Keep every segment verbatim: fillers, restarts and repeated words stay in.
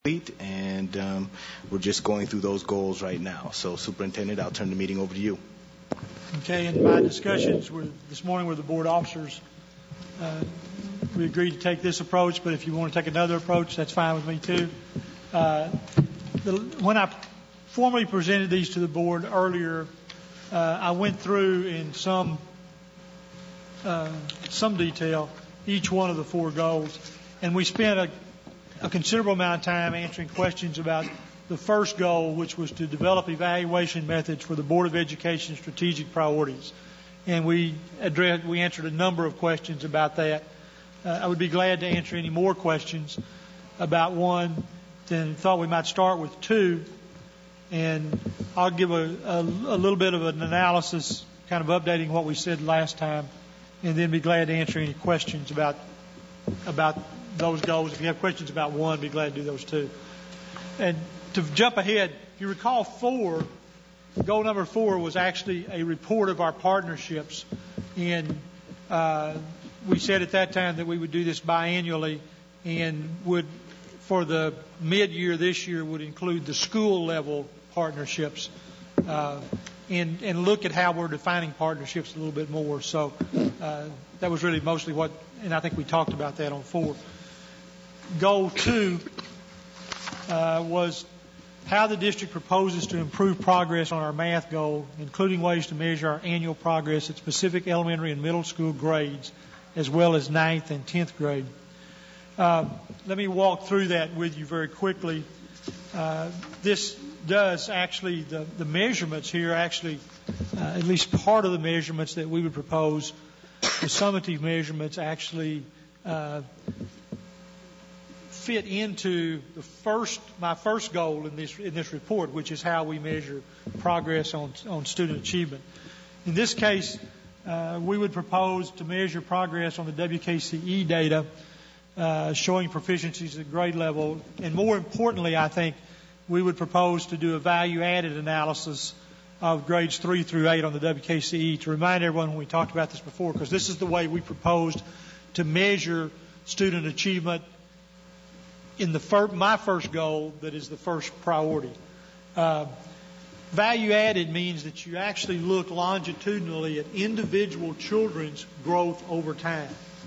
and um, we're just going through those goals right now. So, Superintendent, I'll turn the meeting over to you. Okay, in my discussions with, this morning with the board officers, uh, we agreed to take this approach, but if you want to take another approach, that's fine with me too. Uh, the, when I formally presented these to the board earlier, uh, I went through in some uh, some detail each one of the four goals, and we spent a a considerable amount of time answering questions about the first goal, which was to develop evaluation methods for the Board of Education strategic priorities. And we addressed, we answered a number of questions about that. Uh, I would be glad to answer any more questions about one, then thought we might start with two. And I'll give a, a, a little bit of an analysis, kind of updating what we said last time, and then be glad to answer any questions about about those goals. If you have questions about one, I'd be glad to do those too. And to jump ahead, if you recall four, goal number four was actually a report of our partnerships. And uh, we said at that time that we would do this biannually and would, for the mid-year this year, would include the school level partnerships uh, and, and look at how we're defining partnerships a little bit more. So uh, that was really mostly what, and I think we talked about that on four. Goal two uh, was how the district proposes to improve progress on our math goal, including ways to measure our annual progress at specific elementary and middle school grades, as well as ninth and tenth grade. Uh, let me walk through that with you very quickly. Uh, this does actually, the, the measurements here actually, uh, at least part of the measurements that we would propose, the summative measurements actually uh, fit into the first, my first goal in this in this report, which is how we measure progress on on student achievement. In this case, uh, we would propose to measure progress on the W K C E data, uh, showing proficiencies at grade level, and more importantly, I think we would propose to do a value-added analysis of grades three through eight on the W K C E. To remind everyone, when we talked about this before, because this is the way we proposed to measure student achievement in the fir- my first goal, that is the first priority. Uh, value added means that you actually look longitudinally at individual children's growth over time.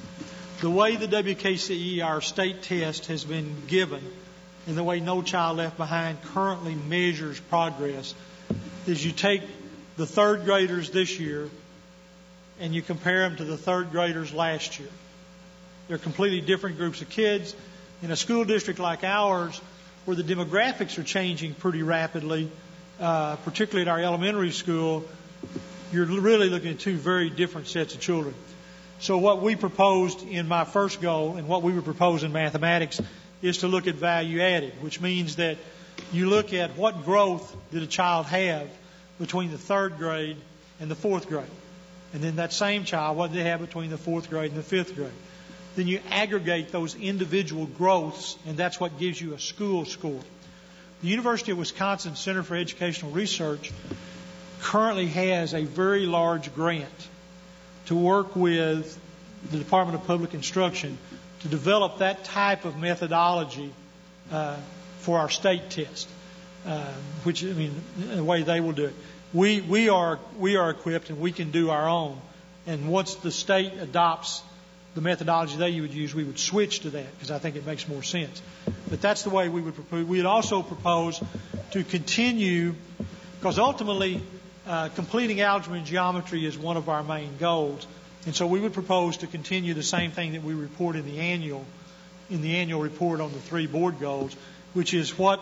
The way the W K C E, our state test, has been given, and the way No Child Left Behind currently measures progress, is you take the third graders this year and you compare them to the third graders last year. They're completely different groups of kids. In a school district like ours, where the demographics are changing pretty rapidly, uh, particularly at our elementary school, you're really looking at two very different sets of children. So what we proposed in my first goal and what we would propose in mathematics is to look at value added, which means that you look at what growth did a child have between the third grade and the fourth grade. And then that same child, what did they have between the fourth grade and the fifth grade? Then you aggregate those individual growths, and that's what gives you a school score. The University of Wisconsin Center for Educational Research currently has a very large grant to work with the Department of Public Instruction to develop that type of methodology uh, for our state test, uh, which, I mean, the way they will do it. We, we are, we are equipped and we can do our own. And once the state adopts the methodology they would use, we would switch to that because I think it makes more sense. But that's the way we would propose. We would also propose to continue, because ultimately uh, completing algebra and geometry is one of our main goals. And so we would propose to continue the same thing that we report in the annual, in the annual report on the three board goals, which is what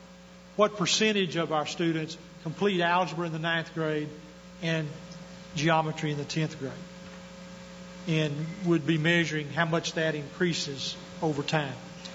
what percentage of our students complete algebra in the ninth grade and geometry in the tenth grade, and would be measuring how much that increases over time.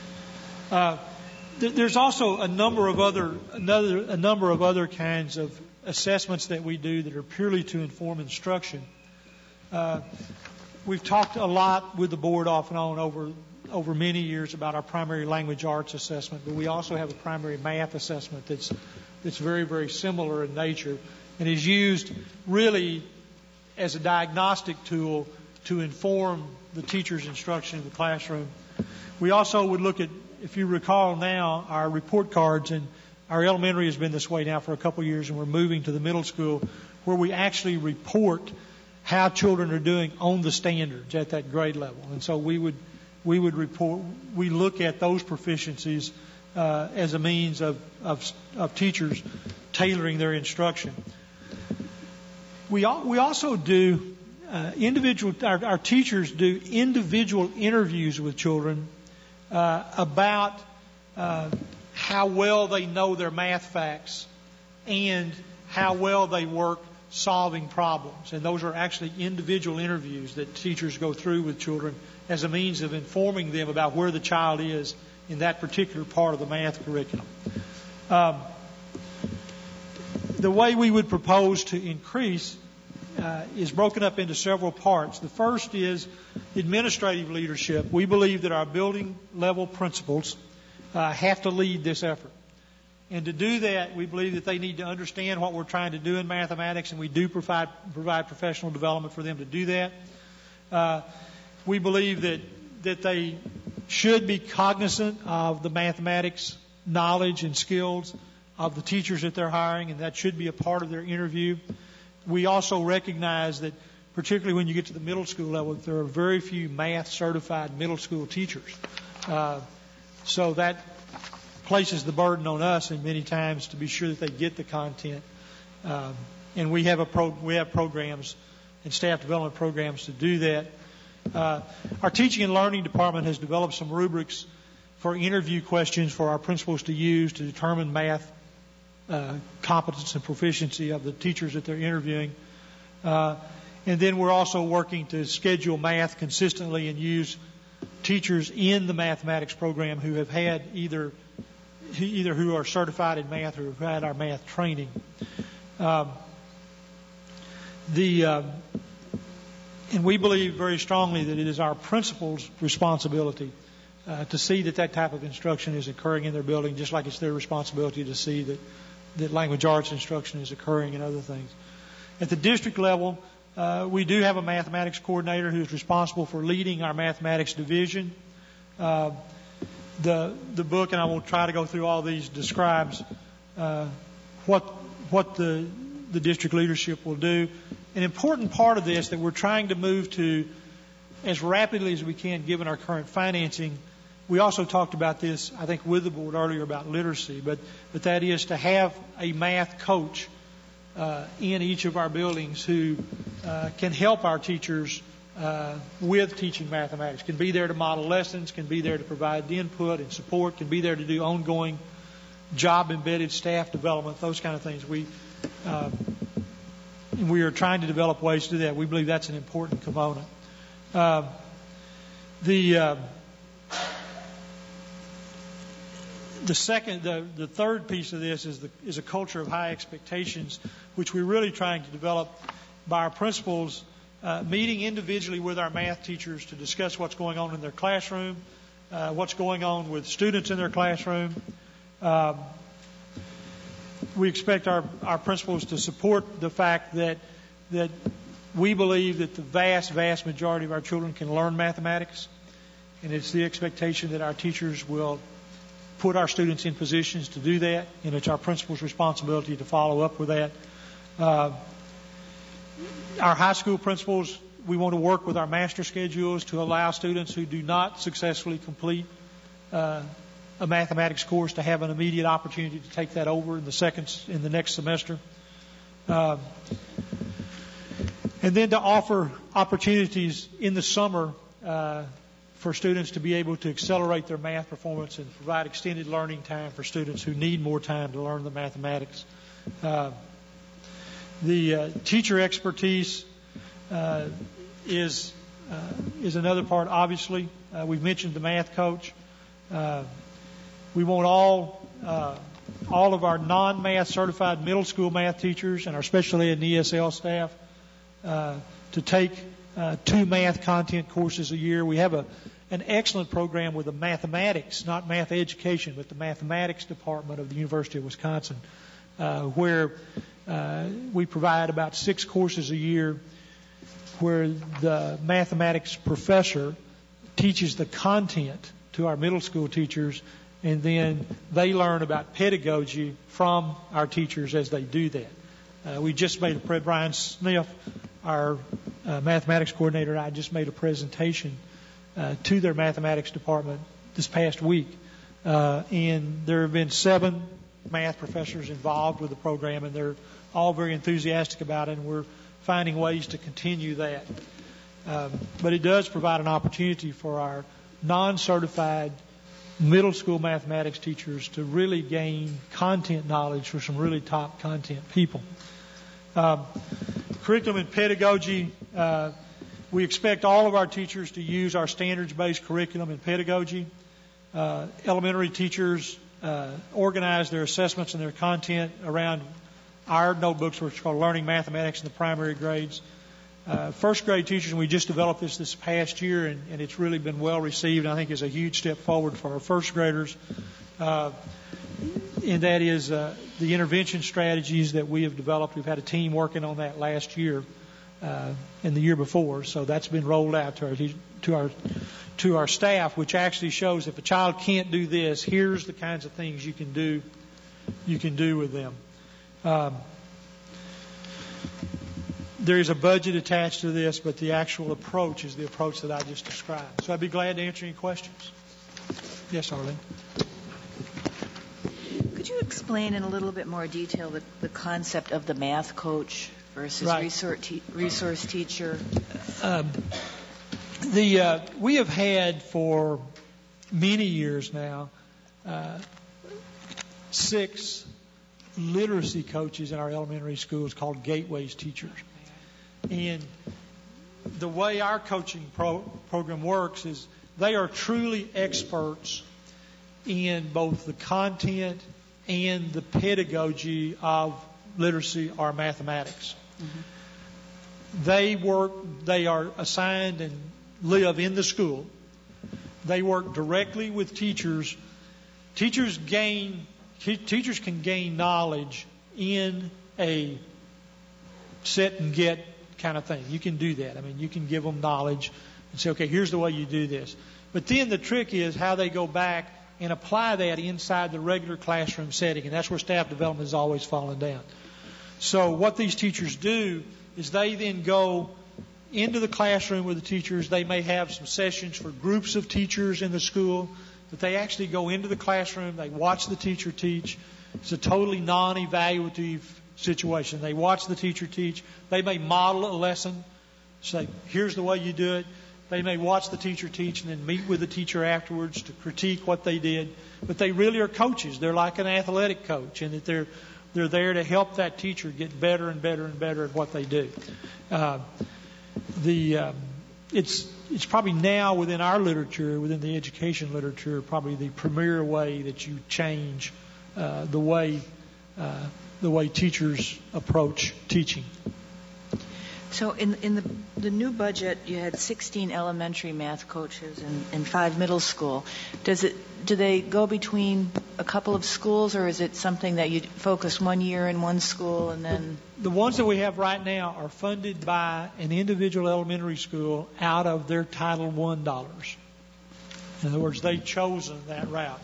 Uh, th- there's also a number of other another a number of other kinds of assessments that we do that are purely to inform instruction. Uh, we've talked a lot with the board off and on over over many years about our primary language arts assessment, but we also have a primary math assessment that's that's very, very similar in nature and is used really as a diagnostic tool to inform the teacher's instruction in the classroom. We also would look at if you recall now, our report cards, and our elementary has been this way now for a couple of years, and we're moving to the middle school where we actually report how children are doing on the standards at that grade level. And so we would we would report, we look at those proficiencies uh, as a means of, of, of teachers tailoring their instruction. We al- we also do uh, individual, our, our teachers do individual interviews with children uh, about uh, how well they know their math facts and how well they work solving problems. And those are actually individual interviews that teachers go through with children as a means of informing them about where the child is in that particular part of the math curriculum. Um, the way we would propose to increase uh, is broken up into several parts. The first is administrative leadership. We believe that our building level principals uh, have to lead this effort. And to do that, we believe that they need to understand what we're trying to do in mathematics, and we do provide, provide professional development for them to do that. Uh, we believe that, that they should be cognizant of the mathematics knowledge and skills of the teachers that they're hiring, and that should be a part of their interview. We also recognize that, particularly when you get to the middle school level, there are very few math-certified middle school teachers. Uh, so that places the burden on us, and many times to be sure that they get the content. Um, and we have a pro, we have programs and staff development programs to do that. Uh, our teaching and learning department has developed some rubrics for interview questions for our principals to use to determine math uh, competence and proficiency of the teachers that they're interviewing. Uh, and then we're also working to schedule math consistently and use teachers in the mathematics program who have had either either who are certified in math or have had our math training. Um, the uh, and we believe very strongly that it is our principals' responsibility uh, to see that that type of instruction is occurring in their building, just like it's their responsibility to see that, that language arts instruction is occurring and other things. At the district level, uh, we do have a mathematics coordinator who is responsible for leading our mathematics division. Uh, The the book, and I will try to go through all these, describes uh, what what the the district leadership will do. An important part of this that we're trying to move to as rapidly as we can, given our current financing. We also talked about this, I think, with the board earlier about literacy, but but that is to have a math coach uh, in each of our buildings who uh, can help our teachers Uh, with teaching mathematics, can be there to model lessons, can be there to provide input and support, can be there to do ongoing job-embedded staff development, those kind of things. We uh, we are trying to develop ways to do that. We believe that's an important component. Uh, the uh, the second, the, the third piece of this is the is a culture of high expectations, which we're really trying to develop by our principals. Uh, meeting individually with our math teachers to discuss what's going on in their classroom, uh, what's going on with students in their classroom. Um, we expect our, our principals to support the fact that that we believe that the vast, vast majority of our children can learn mathematics, and it's the expectation that our teachers will put our students in positions to do that, and it's our principals' responsibility to follow up with that. Uh, Our high school principals, we want to work with our master schedules to allow students who do not successfully complete uh, a mathematics course to have an immediate opportunity to take that over in the second in the next semester, uh, and then to offer opportunities in the summer uh, for students to be able to accelerate their math performance and provide extended learning time for students who need more time to learn the mathematics. Uh, The uh, teacher expertise uh, is uh, is another part. Obviously, uh, we've mentioned the math coach. Uh, we want all uh, all of our non-math certified middle school math teachers and our special ed and E S L staff uh, to take uh, two math content courses a year. We have a an excellent program with the mathematics, not math education, but the mathematics department of the University of Wisconsin, uh, where Uh, we provide about six courses a year where the mathematics professor teaches the content to our middle school teachers, and then they learn about pedagogy from our teachers as they do that. Uh, we just made a pre- Brian Smith, our uh, mathematics coordinator, I just made a presentation uh, to their mathematics department this past week, uh, and there have been seven math professors involved with the program, and they're all very enthusiastic about it, and we're finding ways to continue that. Um, but it does provide an opportunity for our non-certified middle school mathematics teachers to really gain content knowledge for some really top content people. Um, curriculum and pedagogy, uh, we expect all of our teachers to use our standards-based curriculum and pedagogy. Uh, elementary teachers uh, organize their assessments and their content around our notebooks, which are called Learning Mathematics in the primary grades. Uh, first grade teachers, and we just developed this this past year, and, and it's really been well received. I think is a huge step forward for our first graders. Uh, and that is uh, the intervention strategies that we have developed. We've had a team working on that last year uh, and the year before, so that's been rolled out to our to our to our staff, which actually shows if a child can't do this, here's the kinds of things you can do you can do with them. Um, There is a budget attached to this, but the actual approach is the approach that I just described. So I'd be glad to answer any questions. Yes, Arlene. Could you explain in a little bit more detail the, the concept of the math coach versus Right. resource, te- resource teacher? Um, the uh, we have had for many years now uh, six literacy coaches in our elementary schools called Gateways teachers. And the way our coaching pro- program works is they are truly experts in both the content and the pedagogy of literacy or mathematics. Mm-hmm. They work, they are assigned and live in the school. They work directly with teachers. Teachers gain, teachers can gain knowledge in a sit and get kind of thing. You can do that. I mean, you can give them knowledge and say, okay, here's the way you do this. But then the trick is how they go back and apply that inside the regular classroom setting, and that's where staff development has always fallen down. So what these teachers do is they then go into the classroom with the teachers. They may have some sessions for groups of teachers in the school, but they actually go into the classroom. They watch the teacher teach. It's a totally non-evaluative situation. They watch the teacher teach. They may model a lesson, say, here's the way you do it. They may watch the teacher teach and then meet with the teacher afterwards to critique what they did. But they really are coaches. They're like an athletic coach, and that they're they're there to help that teacher get better and better and better at what they do. Uh, the um, it's it's probably now within our literature, within the education literature, probably the premier way that you change uh, the way uh, the way teachers approach teaching. So in in the the new budget, you had sixteen elementary math coaches and, and five middle school. Does it do they go between a couple of schools, or is it something that you focus one year in one school and then? The ones that we have right now are funded by an individual elementary school out of their Title One dollars. In other words, they've chosen that route.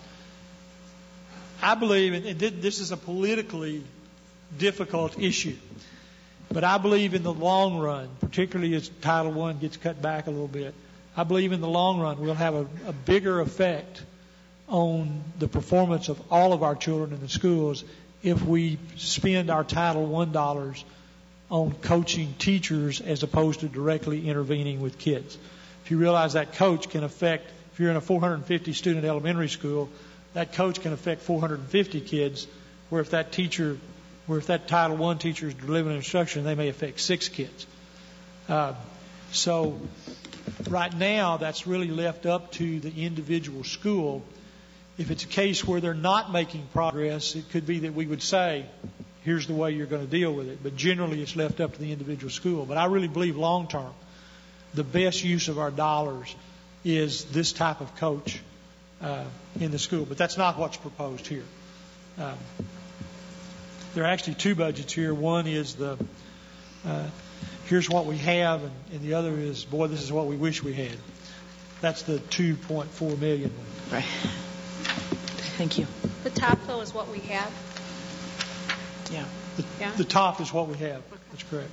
I believe, and this is a politically difficult issue, but I believe in the long run, particularly as Title One gets cut back a little bit, I believe in the long run we'll have a, a bigger effect on the performance of all of our children in the schools if we spend our Title One dollars on coaching teachers as opposed to directly intervening with kids. If you realize that coach can affect, if you're in a four hundred fifty student elementary school, that coach can affect four hundred fifty kids, where if that teacher, where if that Title One teacher is delivering instruction, they may affect six kids. Uh, so right now, that's really left up to the individual school. If it's a case where they're not making progress, it could be that we would say, here's the way you're going to deal with it. But generally, it's left up to the individual school. But I really believe long term, the best use of our dollars is this type of coach uh, in the school. But that's not what's proposed here. Um, there are actually two budgets here. One is the uh, here's what we have, and, and the other is, boy, this is what we wish we had. That's the two point four million one. Right. Thank you. The top, though, is what we have. Yeah. The, Yeah. the top is what we have. That's correct.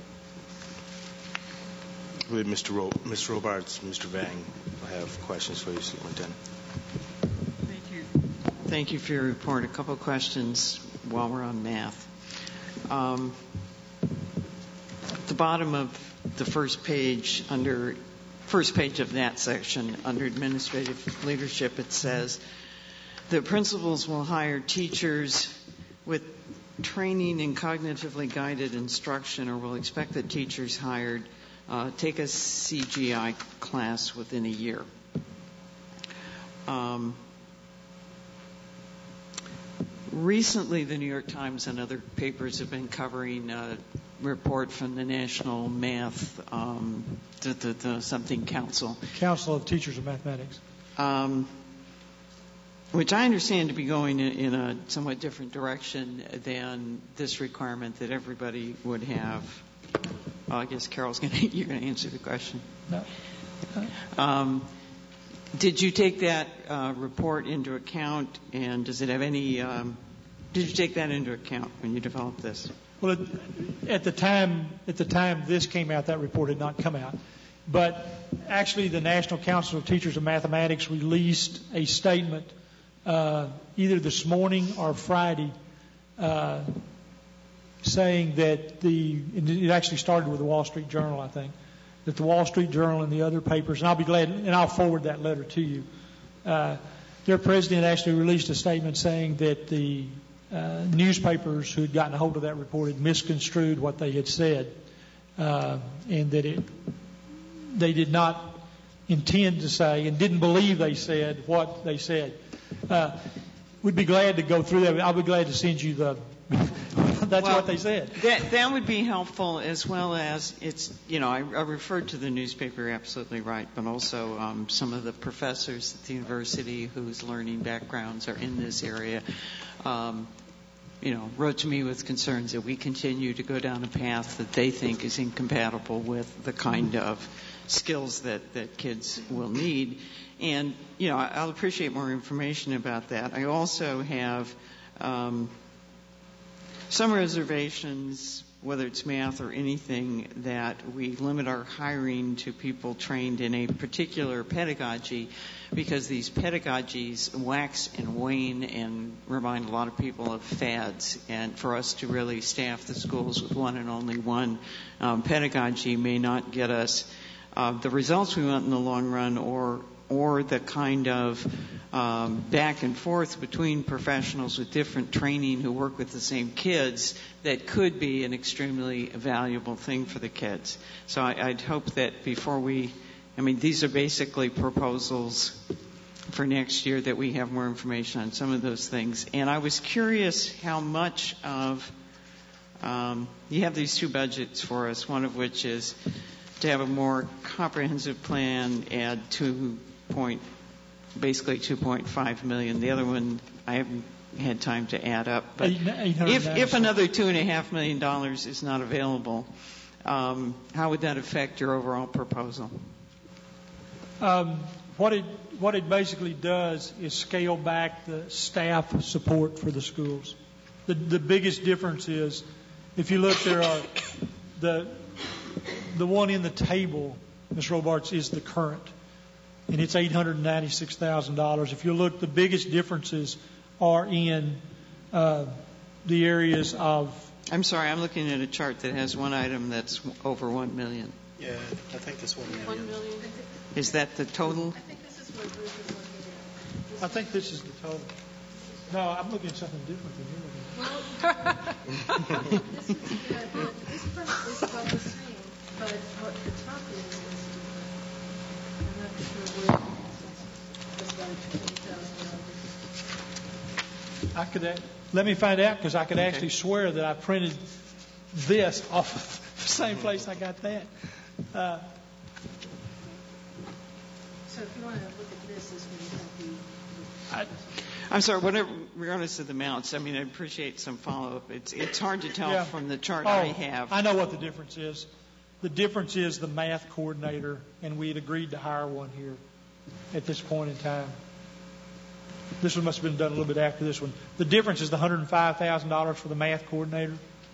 With Mister Ro- Mister Robarts, Mister Vang, I have questions for you, Superintendent. Thank you. Thank you for your report. A couple of questions while we're on math. Um, at the bottom of the first page, under first page of that section, under administrative leadership, it says that principals will hire teachers with training in cognitively guided instruction, or will expect that teachers hired uh, take a C G I class within a year. Um, recently, the New York Times and other papers have been covering a report from the National Math, um, the, the, the something council. Council of Teachers of Mathematics. Um, which I understand to be going in, in a somewhat different direction than this requirement that everybody would have. Well, I guess Carol's going to, you're going to answer the question. No. Um, did you take that uh, report into account, and does it have any, um, did you take that into account when you developed this? Well, it, at the time, at the time this came out, that report had not come out. But actually, the National Council of Teachers of Mathematics released a statement uh, either this morning or Friday, uh, saying that the, it actually started with the Wall Street Journal, I think, that the Wall Street Journal and the other papers, and I'll be glad, and I'll forward that letter to you. Uh, their president actually released a statement saying that the uh, newspapers who had gotten a hold of that report had misconstrued what they had said, uh, and that it, they did not intend to say and didn't believe they said what they said. Uh, we'd be glad to go through that. I'll be glad to send you the. That's well, what they said. That, that would be helpful, as well as it's, you know, I, I referred to the newspaper, absolutely right, but also um, some of the professors at the university whose learning backgrounds are in this area, um, you know, wrote to me with concerns that we continue to go down a path that they think is incompatible with the kind of skills that, that kids will need. And, you know, I'll appreciate more information about that. I also have um, some reservations, whether it's math or anything, that we limit our hiring to people trained in a particular pedagogy, because these pedagogies wax and wane and remind a lot of people of fads. And for us to really staff the schools with one and only one um, pedagogy may not get us uh, the results we want in the long run, or or the kind of um, back and forth between professionals with different training who work with the same kids that could be an extremely valuable thing for the kids. So I, I'd hope that before we, I mean, these are basically proposals for next year, that we have more information on some of those things. And I was curious how much of, um, you have these two budgets for us, one of which is to have a more comprehensive plan, add two point, basically two point five million. The other one I haven't had time to add up. But if, if another two and a half million dollars is not available, um, how would that affect your overall proposal? Um, what it what it basically does is scale back the staff support for the schools. The the biggest difference is, if you look, there are the the one in the table, Miz Robarts, is the current, and it's eight hundred ninety-six thousand dollars. If you look, the biggest differences are in uh, the areas of. I'm sorry, I'm looking at a chart that has one item that's over one million. Yeah, I think it's one million. One million. Is that the total? I think this is what Bruce is looking at. I think this is the total. No, I'm looking at something different than you're looking at. Well, this is, uh, the, this part is about the same, but what the top is is different. I'm not sure where it's about twenty thousand dollars. I could, a- let me find out, because I could Okay. actually swear that I printed this off of the same place I got that. Uh, So if you want to look at this, this would help you. I, I'm sorry, whatever, regardless of the amounts, I mean, I appreciate some follow-up. It's it's hard to tell Yeah. from the chart oh, I have. I know what the difference is. The difference is the math coordinator, and we had agreed to hire one here. at this point in time. This one must have been done a little bit after this one. The difference is the one hundred five thousand dollars for the math coordinator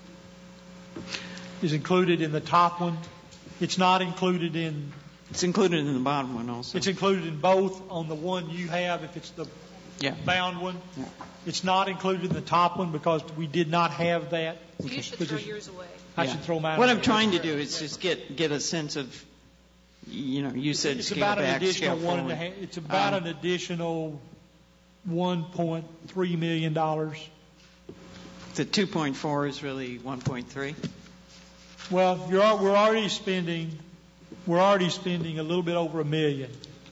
is included in the top one. It's not included in... It's included in the bottom one also. It's included in both. On the one you have, if it's the yeah. bound one. Yeah. It's not included in the top one because we did not have that. So you should throw yours away. I yeah. should throw mine What away. I'm trying to do is just get get a sense of, you know, you said it's scale about back, an additional scale one and a forward. half. It's about Um, an additional one point three million dollars. The two point four is really one point three. Well, you're, we're already spending we're already spending a little bit over a million.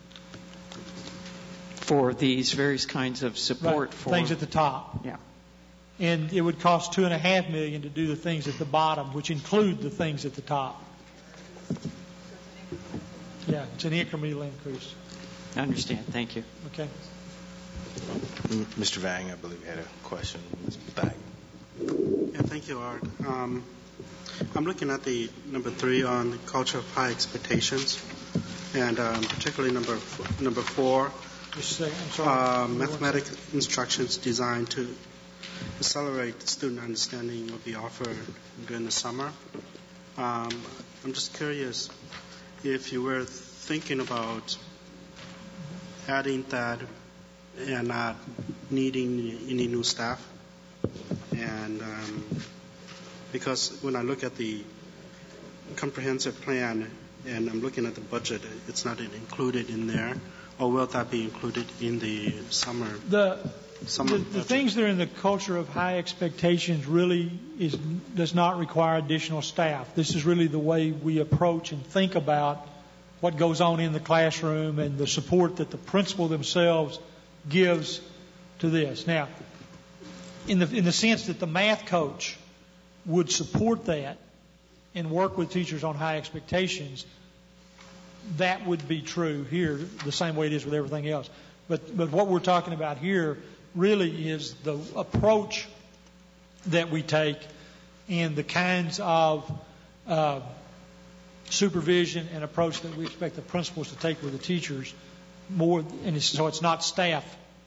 For these various kinds of support Right, for things at the top. Yeah. And it would cost two and a half million to do the things at the bottom, which include the things at the top. Yeah, it's an incremental increase. I understand. Thank you. Okay. Mister Vang, I believe, had a question. Miz Vang. Yeah, thank you, Art. Um, I'm looking at the number three on the culture of high expectations, and um, particularly number f- number four, Just a second. I'm sorry. uh, mathematics instructions designed to accelerate the student understanding will be offered during the summer. Um, I'm just curious if you were thinking about adding that and not needing any new staff. And um, because when I look at the comprehensive plan and I'm looking at the budget, it's not included in there. Or will that be included in the summer? The, summer the, the things that are in the culture of high expectations really is, does not require additional staff. This is really the way we approach and think about what goes on in the classroom and the support that the principal themselves gives to this. Now, in the, in the sense that the math coach would support that and work with teachers on high expectations, that would be true here the same way it is with everything else. But, but what we're talking about here really is the approach that we take and the kinds of uh, supervision and approach that we expect the principals to take with the teachers more, and it's, so it's not staff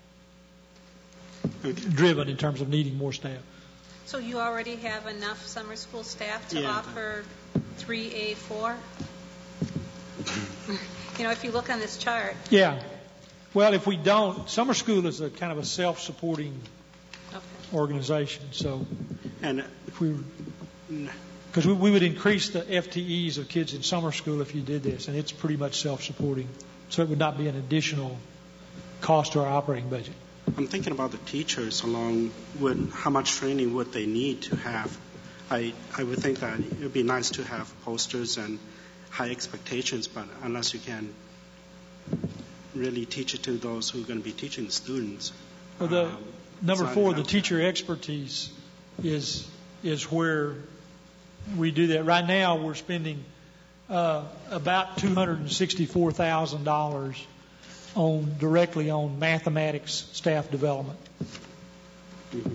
driven in terms of needing more staff. So you already have enough summer school staff to Yeah. offer three A four? You know, if you look on this chart. Yeah. Well, if we don't, summer school is a kind of a self-supporting Okay. organization. So And if we, because we, we would increase the F T Es of kids in summer school if you did this, and it's pretty much self-supporting. So it would not be an additional cost to our operating budget. I'm thinking about the teachers along with how much training would they need to have. I, I would think that it would be nice to have posters and high expectations, but unless you can really teach it to those who are going to be teaching the students. Well, the um, number it's four, not the enough. teacher expertise is is where we do that. Right now, we're spending uh, about two hundred sixty-four thousand dollars on directly on mathematics staff development. Mm-hmm.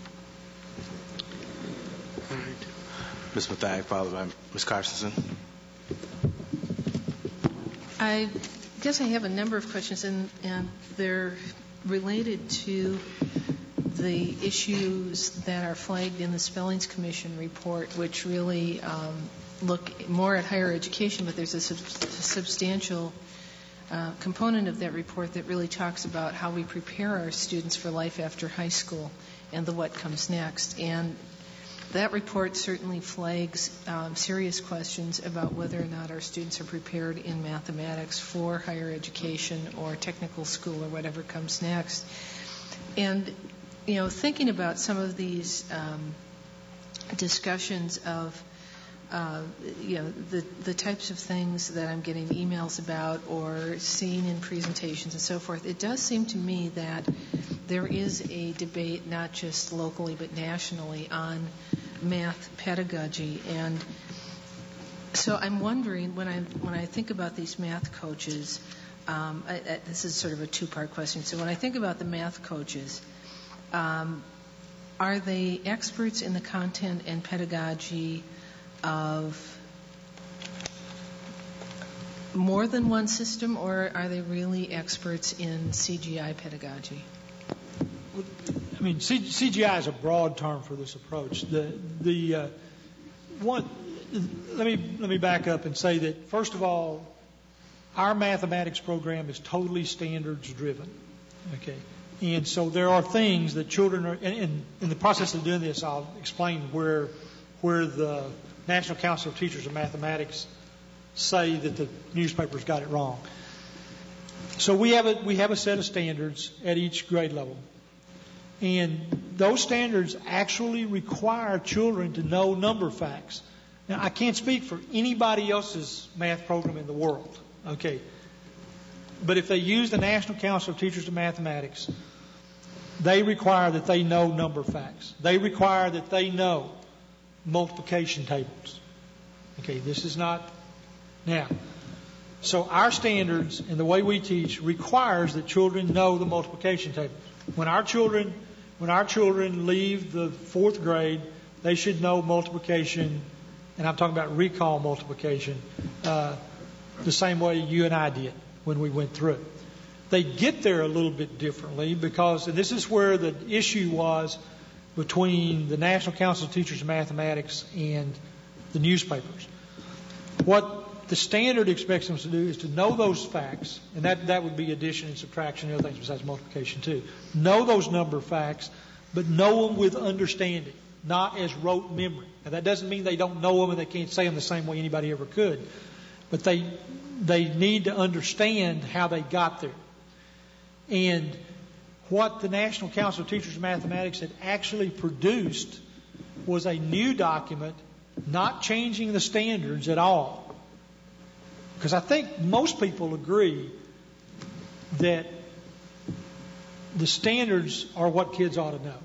All right. Miz Mathag, followed by Miz Carstensen. I guess I have a number of questions, and, and they're related to the issues that are flagged in the Spellings Commission report, which really um, look more at higher education, but there's a, sub- a substantial uh, component of that report that really talks about how we prepare our students for life after high school and the what comes next. And that report certainly flags um, serious questions about whether or not our students are prepared in mathematics for higher education or technical school or whatever comes next. And, you know, thinking about some of these um, discussions of, uh, you know, the, the types of things that I'm getting emails about or seeing in presentations and so forth, it does seem to me that there is a debate not just locally but nationally on math pedagogy. And so I'm wondering, when I when I think about these math coaches, um, I, I, this is sort of a two-part question. So when I think about the math coaches, um, are they experts in the content and pedagogy of more than one system, or are they really experts in C G I pedagogy? I mean, C- CGI is a broad term for this approach. The the uh, one. Let me let me back up and say that first of all, our mathematics program is totally standards driven. Okay, and so there are things that children are. And, and in the process of doing this, I'll explain where where the National Council of Teachers of Mathematics say that the newspapers got it wrong. So we have a we have a set of standards at each grade level. And those standards actually require children to know number facts. Now, I can't speak for anybody else's math program in the world, okay? But if they use the National Council of Teachers of Mathematics, they require that they know number facts. They require that they know multiplication tables. Okay, this is not... Now, so our standards and the way we teach requires that children know the multiplication tables. When our children... When our children leave the fourth grade, they should know multiplication, and I'm talking about recall multiplication, uh, the same way you and I did when we went through it. They get there a little bit differently because, and this is where the issue was between the National Council of Teachers of Mathematics and the newspapers. What the standard expects them to do is to know those facts, and that, that would be addition and subtraction and other things besides multiplication too. Know those number facts, but know them with understanding, not as rote memory. Now that doesn't mean they don't know them and they can't say them the same way anybody ever could, but they they need to understand how they got there. And what the National Council of Teachers of Mathematics had actually produced was a new document, not changing the standards at all. Because I think most people agree that the standards are what kids ought to know.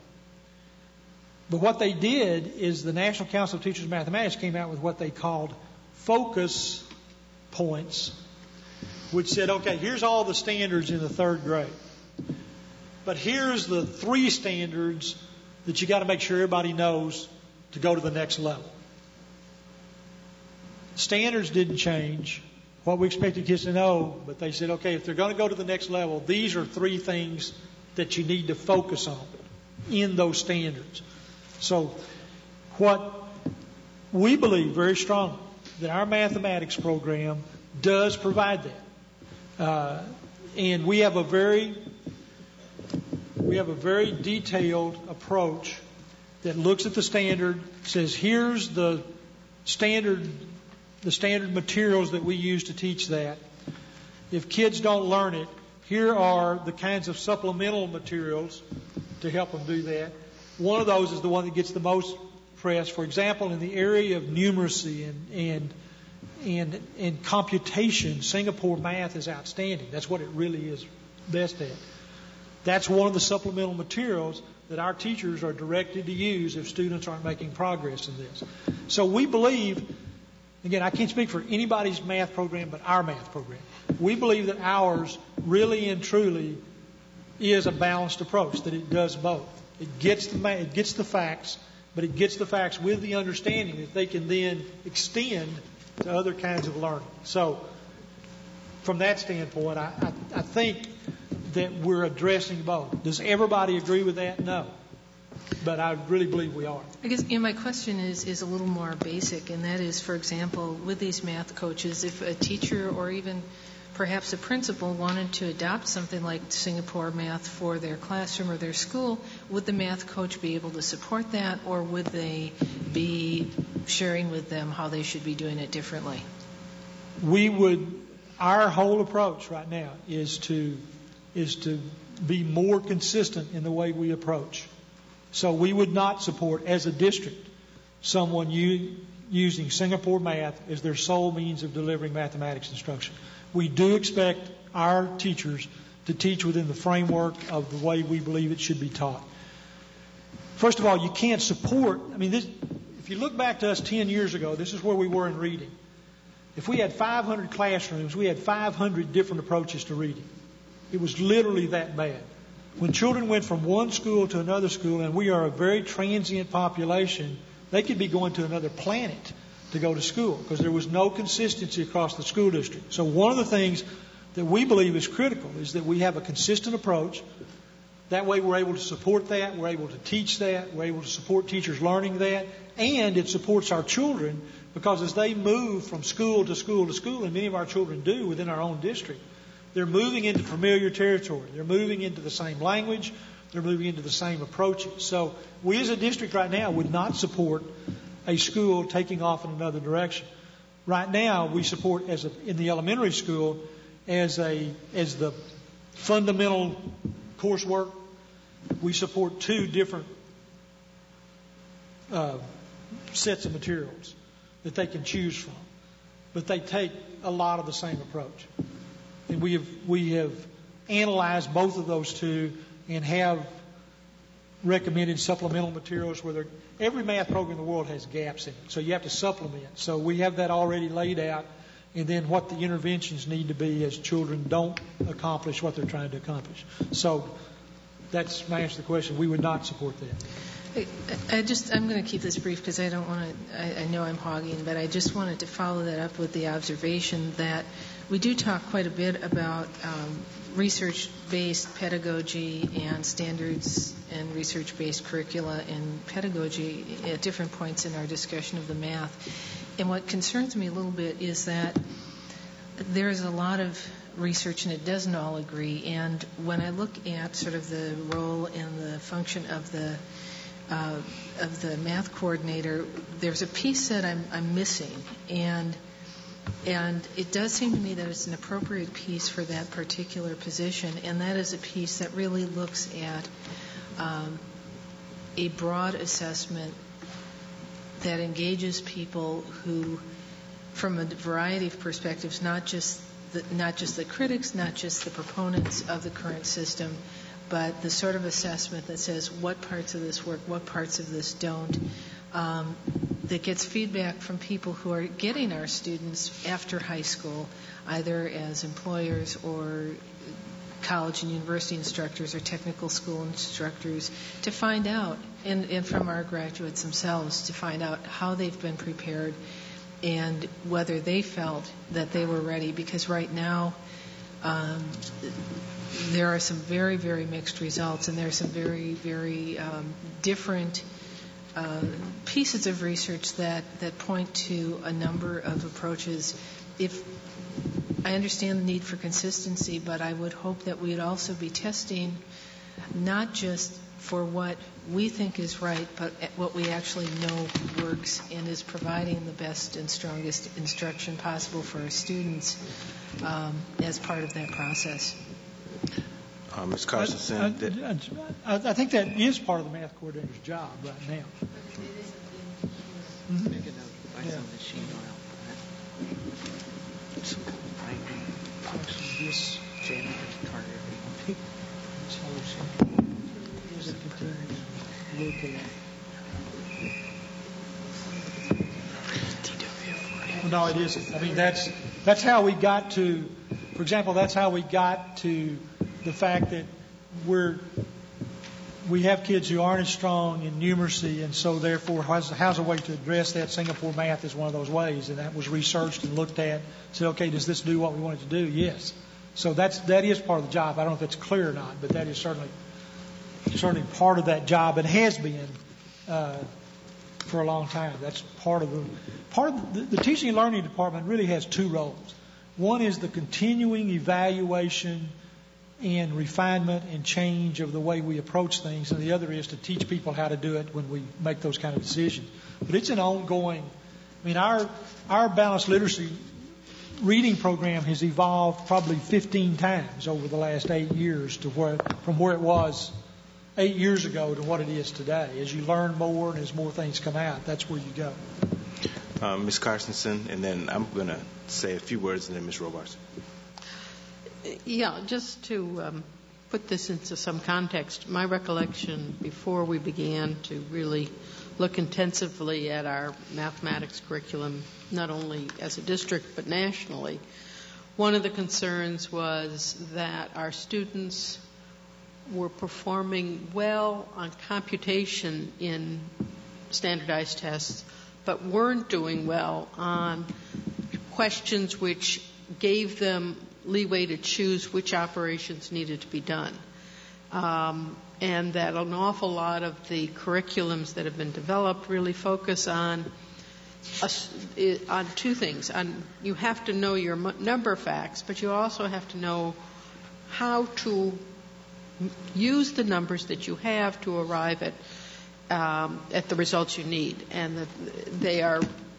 But what they did is the National Council of Teachers of Mathematics came out with what they called focus points, which said, okay, here's all the standards in the third grade. But here's the three standards that you got to make sure everybody knows to go to the next level. Standards didn't change what we expected kids to know, but they said, okay, if they're going to go to the next level, these are three things that you need to focus on in those standards. So what we believe very strongly that our mathematics program does provide that. Uh, and we have a very we have a very detailed approach that looks at the standard, says here's the standard the standard materials that we use to teach that. If kids don't learn it, here are the kinds of supplemental materials to help them do that. One of those is the one that gets the most press. For example, in the area of numeracy and and and, and computation, Singapore math is outstanding. That's what it really is best at. That's one of the supplemental materials that our teachers are directed to use if students aren't making progress in this. So we believe, again, I can't speak for anybody's math program but our math program. We believe that ours really and truly is a balanced approach, that it does both. It gets the it gets the facts, but it gets the facts with the understanding that they can then extend to other kinds of learning. So from that standpoint, I, I, I think that we're addressing both. Does everybody agree with that? No. But I really believe we are. I guess you know, my question is, is a little more basic, and that is, for example, with these math coaches, if a teacher or even perhaps a principal wanted to adopt something like Singapore math for their classroom or their school, would the math coach be able to support that, or would they be sharing with them how they should be doing it differently? We would, our whole approach right now is to is to be more consistent in the way we approach. So we would not support, as a district, someone u- using Singapore math as their sole means of delivering mathematics instruction. We do expect our teachers to teach within the framework of the way we believe it should be taught. First of all, you can't support, I mean, this, if you look back to us ten years ago, this is where we were in reading. If we had five hundred classrooms, we had five hundred different approaches to reading. It was literally that bad. When children went from one school to another school, and we are a very transient population, they could be going to another planet to go to school because there was no consistency across the school district. So one of the things that we believe is critical is that we have a consistent approach. That way we're able to support that, we're able to teach that, we're able to support teachers learning that, and it supports our children because as they move from school to school to school, and many of our children do within our own district, they're moving into familiar territory. They're moving into the same language. They're moving into the same approaches. So we as a district right now would not support a school taking off in another direction. Right now we support as a, in the elementary school as a as the fundamental coursework, we support two different uh, sets of materials that they can choose from, but they take a lot of the same approach. And we have we have analyzed both of those two and have recommended supplemental materials where they're, every math program in the world has gaps in it, so you have to supplement. So we have that already laid out, and then what the interventions need to be as children don't accomplish what they're trying to accomplish. So that's my answer to the question. We would not support that. I just, I'm going to keep this brief because I don't want to, I, I know I'm hogging, but I just wanted to follow that up with the observation that we do talk quite a bit about um, research-based pedagogy and standards and research-based curricula and pedagogy at different points in our discussion of the math. And what concerns me a little bit is that there's a lot of research and it doesn't all agree. And when I look at sort of the role and the function of the uh, of the math coordinator, there's a piece that I'm, I'm missing. And And it does seem to me that it's an appropriate piece for that particular position, and that is a piece that really looks at um, a broad assessment that engages people who, from a variety of perspectives, not just the, not just the critics, not just the proponents of the current system, but the sort of assessment that says what parts of this work, what parts of this don't, um, that gets feedback from people who are getting our students after high school, either as employers or college and university instructors or technical school instructors, to find out, and, and from our graduates themselves, to find out how they've been prepared and whether they felt that they were ready. Because right now, um, there are some very, very mixed results, and there are some very, very um, different Uh, pieces of research that, that point to a number of approaches. If I understand the need for consistency, but I would hope that we'd also be testing not just for what we think is right, but what we actually know works and is providing the best and strongest instruction possible for our students um, as part of that process. Uh, Miz Carstensen, I, I, I, I think that is part of the math coordinator's job right now. Mm-hmm. Make a note, buy some machine oil. This janitor's card every week. Look at. Well, no, it isn't. I mean, that's that's how we got to. For example, that's how we got to the fact that we're we have kids who aren't as strong in numeracy, and so therefore, how's, how's a way to address that? Singapore math is one of those ways, and that was researched and looked at. Said, okay, does this do what we want it to do? Yes. So that's that is part of the job. I don't know if it's clear or not, but that is certainly certainly part of that job, and has been uh, for a long time. That's part of the part of the, the teaching and learning department really has two roles. One is the continuing evaluation and refinement and change of the way we approach things, and the other is to teach people how to do it when we make those kind of decisions. But it's an ongoing. I mean, our our balanced literacy reading program has evolved probably fifteen times over the last eight years to where from where it was eight years ago to what it is today. As you learn more and as more things come out, that's where you go. Um, Miz Carstensen, and then I'm going to say a few words, and then Miz Robarts. Yeah, just to um, put this into some context, my recollection before we began to really look intensively at our mathematics curriculum, not only as a district but nationally, one of the concerns was that our students were performing well on computation in standardized tests, but weren't doing well on questions which gave them leeway to choose which operations needed to be done. Um, and that an awful lot of the curriculums that have been developed really focus on on two things. On, you have to know your number facts, but you also have to know how to use the numbers that you have to arrive at um, at the results you need. And that they are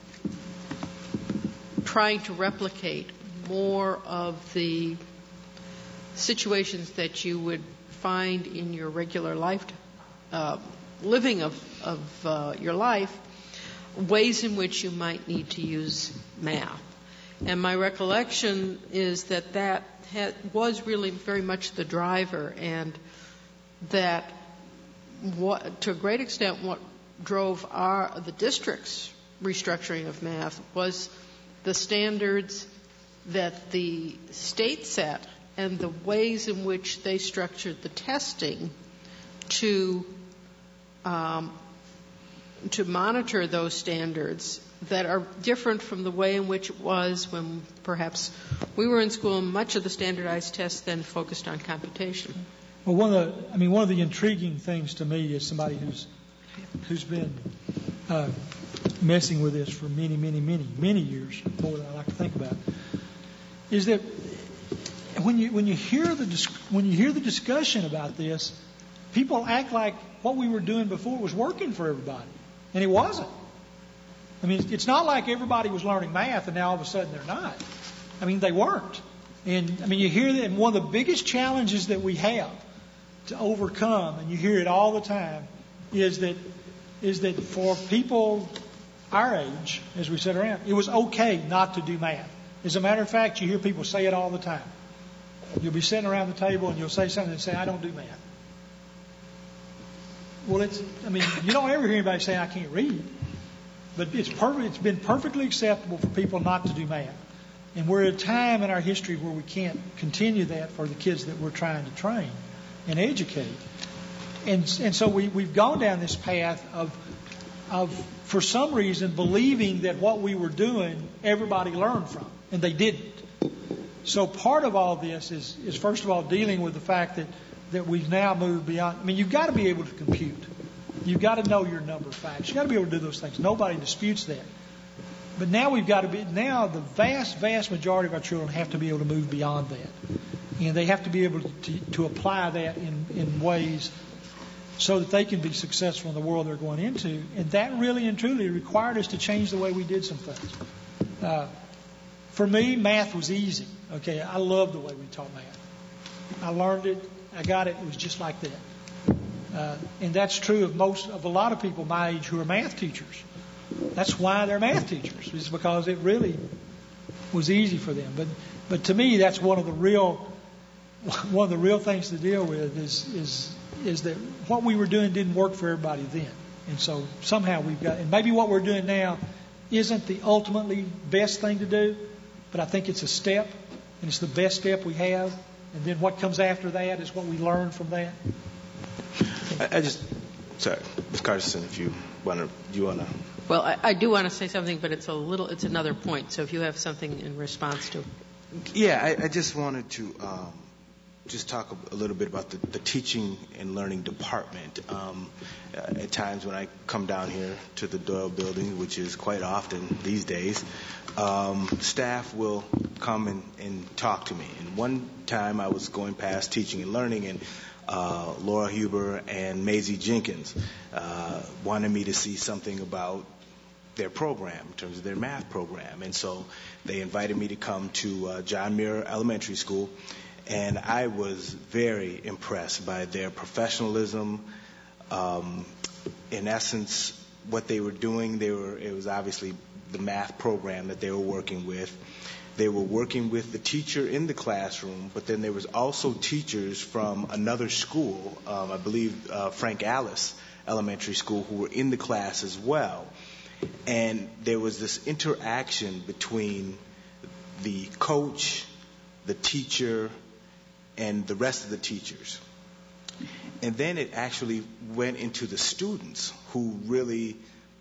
trying to replicate more of the situations that you would find in your regular life, uh, living of, of uh, your life, ways in which you might need to use math. And my recollection is that that had, was really very much the driver, and that what, to a great extent what drove our, the district's restructuring of math was the standards that the state set and the ways in which they structured the testing to um, to monitor those standards that are different from the way in which it was when perhaps we were in school, and much of the standardized tests then focused on computation. Well, one of the, I mean, one of the intriguing things to me as somebody who's who's been uh, messing with this for many, many, many, many years, more than I like to think about, is that when you when you hear the when you hear the discussion about this, people act like what we were doing before was working for everybody, and it wasn't. I mean, it's not like everybody was learning math and now all of a sudden they're not. I mean, they weren't. And I mean, you hear that, and one of the biggest challenges that we have to overcome, and you hear it all the time, is that is that for people our age, as we sit around, it was okay not to do math. As a matter of fact, you hear people say it all the time. You'll be sitting around the table and you'll say something and say, I don't do math. Well, it's, I mean, you don't ever hear anybody say, I can't read. But it's perfect, it's been perfectly acceptable for people not to do math. And we're at a time in our history where we can't continue that for the kids that we're trying to train and educate. And, and so we, we've gone down this path of, of, for some reason, believing that what we were doing, everybody learned from. And they didn't. So part of all this is, is first of all, dealing with the fact that, that we've now moved beyond. I mean, you've got to be able to compute. You've got to know your number of facts. You've got to be able to do those things. Nobody disputes that. But now we've got to be, now the vast, vast majority of our children have to be able to move beyond that. And they have to be able to, to apply that in, in ways so that they can be successful in the world they're going into. And that really and truly required us to change the way we did some things. Uh, for me, math was easy. Okay, I loved the way we taught math. I learned it. I got it. It was just like that. Uh, and that's true of most of a lot of people my age who are math teachers. That's why they're math teachers, is because it really was easy for them. But but to me, that's one of the real one of the real things to deal with is is is that what we were doing didn't work for everybody then. And so somehow we've got, and maybe what we're doing now isn't the ultimately best thing to do, but I think it's a step, and it's the best step we have. And then what comes after that is what we learn from that. I, I just, sorry, Miz Carterson, if you want to, do you want to? Well, I, I do want to say something, but it's a little, it's another point. So if you have something in response to. Yeah, I, I just wanted to um, just talk a, a little bit about the, the teaching and learning department. Um, uh, at times when I come down here to the Doyle building, which is quite often these days, um, staff will come and, and talk to me. And one time I was going past teaching and learning, and uh, Laura Huber and Maisie Jenkins uh, wanted me to see something about their program, in terms of their math program. And so they invited me to come to uh, John Muir Elementary School, and I was very impressed by their professionalism. Um, in essence, what they were doing, they were, it was obviously the math program that they were working with. They were working with the teacher in the classroom, but then there was also teachers from another school, um, I believe uh, Frank Alice Elementary School, who were in the class as well. And there was this interaction between the coach, the teacher, and the rest of the teachers. And then it actually went into the students, who really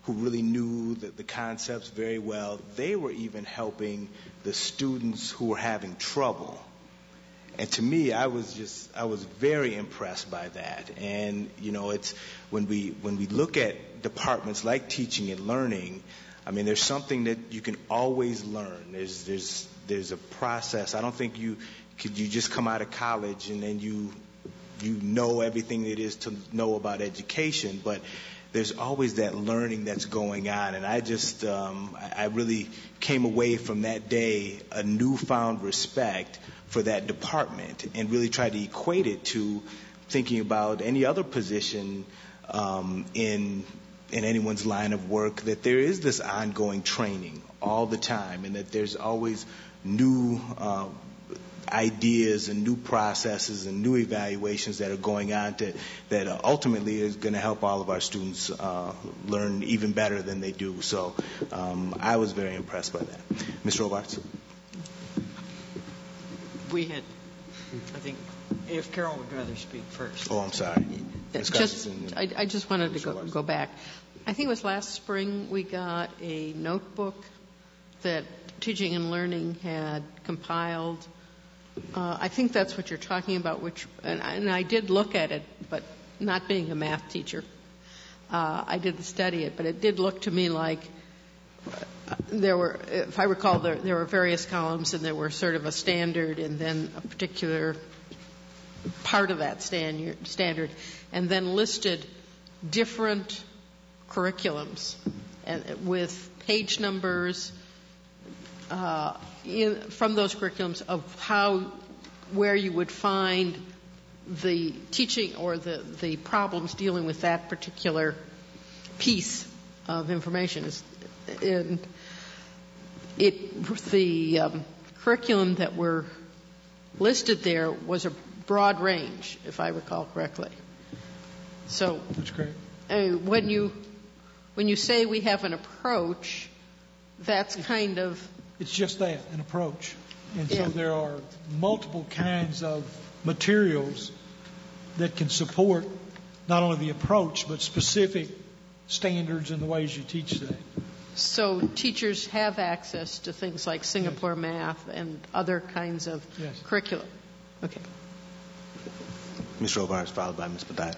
who really knew the, the concepts very well. They were even helping the students who were having trouble. And to me, I was just, I was very impressed by that. And, you know, it's, when we, when we look at departments like teaching and learning, I mean, there's something that you can always learn. There's, there's, there's a process. I don't think you could, you just come out of college and then you, you know everything it is to know about education, but there's always that learning that's going on. And I just, um, I really came away from that day a newfound respect for that department, and really tried to equate it to thinking about any other position um, in in anyone's line of work, that there is this ongoing training all the time, and that there's always new uh, ideas and new processes and new evaluations that are going on to, that ultimately is going to help all of our students uh, learn even better than they do. So um, I was very impressed by that. Mister Robarts? We had, I think, if Carol would rather speak first. Oh, I'm sorry. Just, I, I just wanted to go, go back. I think it was last spring we got a notebook that Teaching and Learning had compiled. Uh, I think that's what you're talking about, which, and I, and I did look at it, but not being a math teacher, uh, I didn't study it, but it did look to me like there were, if I recall, there, there were various columns, and there were sort of a standard and then a particular part of that standard, standard and then listed different curriculums and with page numbers uh, in, from those curriculums of how, where you would find the teaching or the, the problems dealing with that particular piece of information. And it, the um, curriculum that were listed there was a broad range, if I recall correctly. So that's great. Uh, when you when you say we have an approach, that's kind of it's just that, an approach, and so yeah. there are multiple kinds of materials that can support not only the approach but specific standards and the ways you teach that. So teachers have access to things like Singapore yes. math and other kinds of yes. curriculum. Okay. Miz Robarts, followed by Miz Padiah.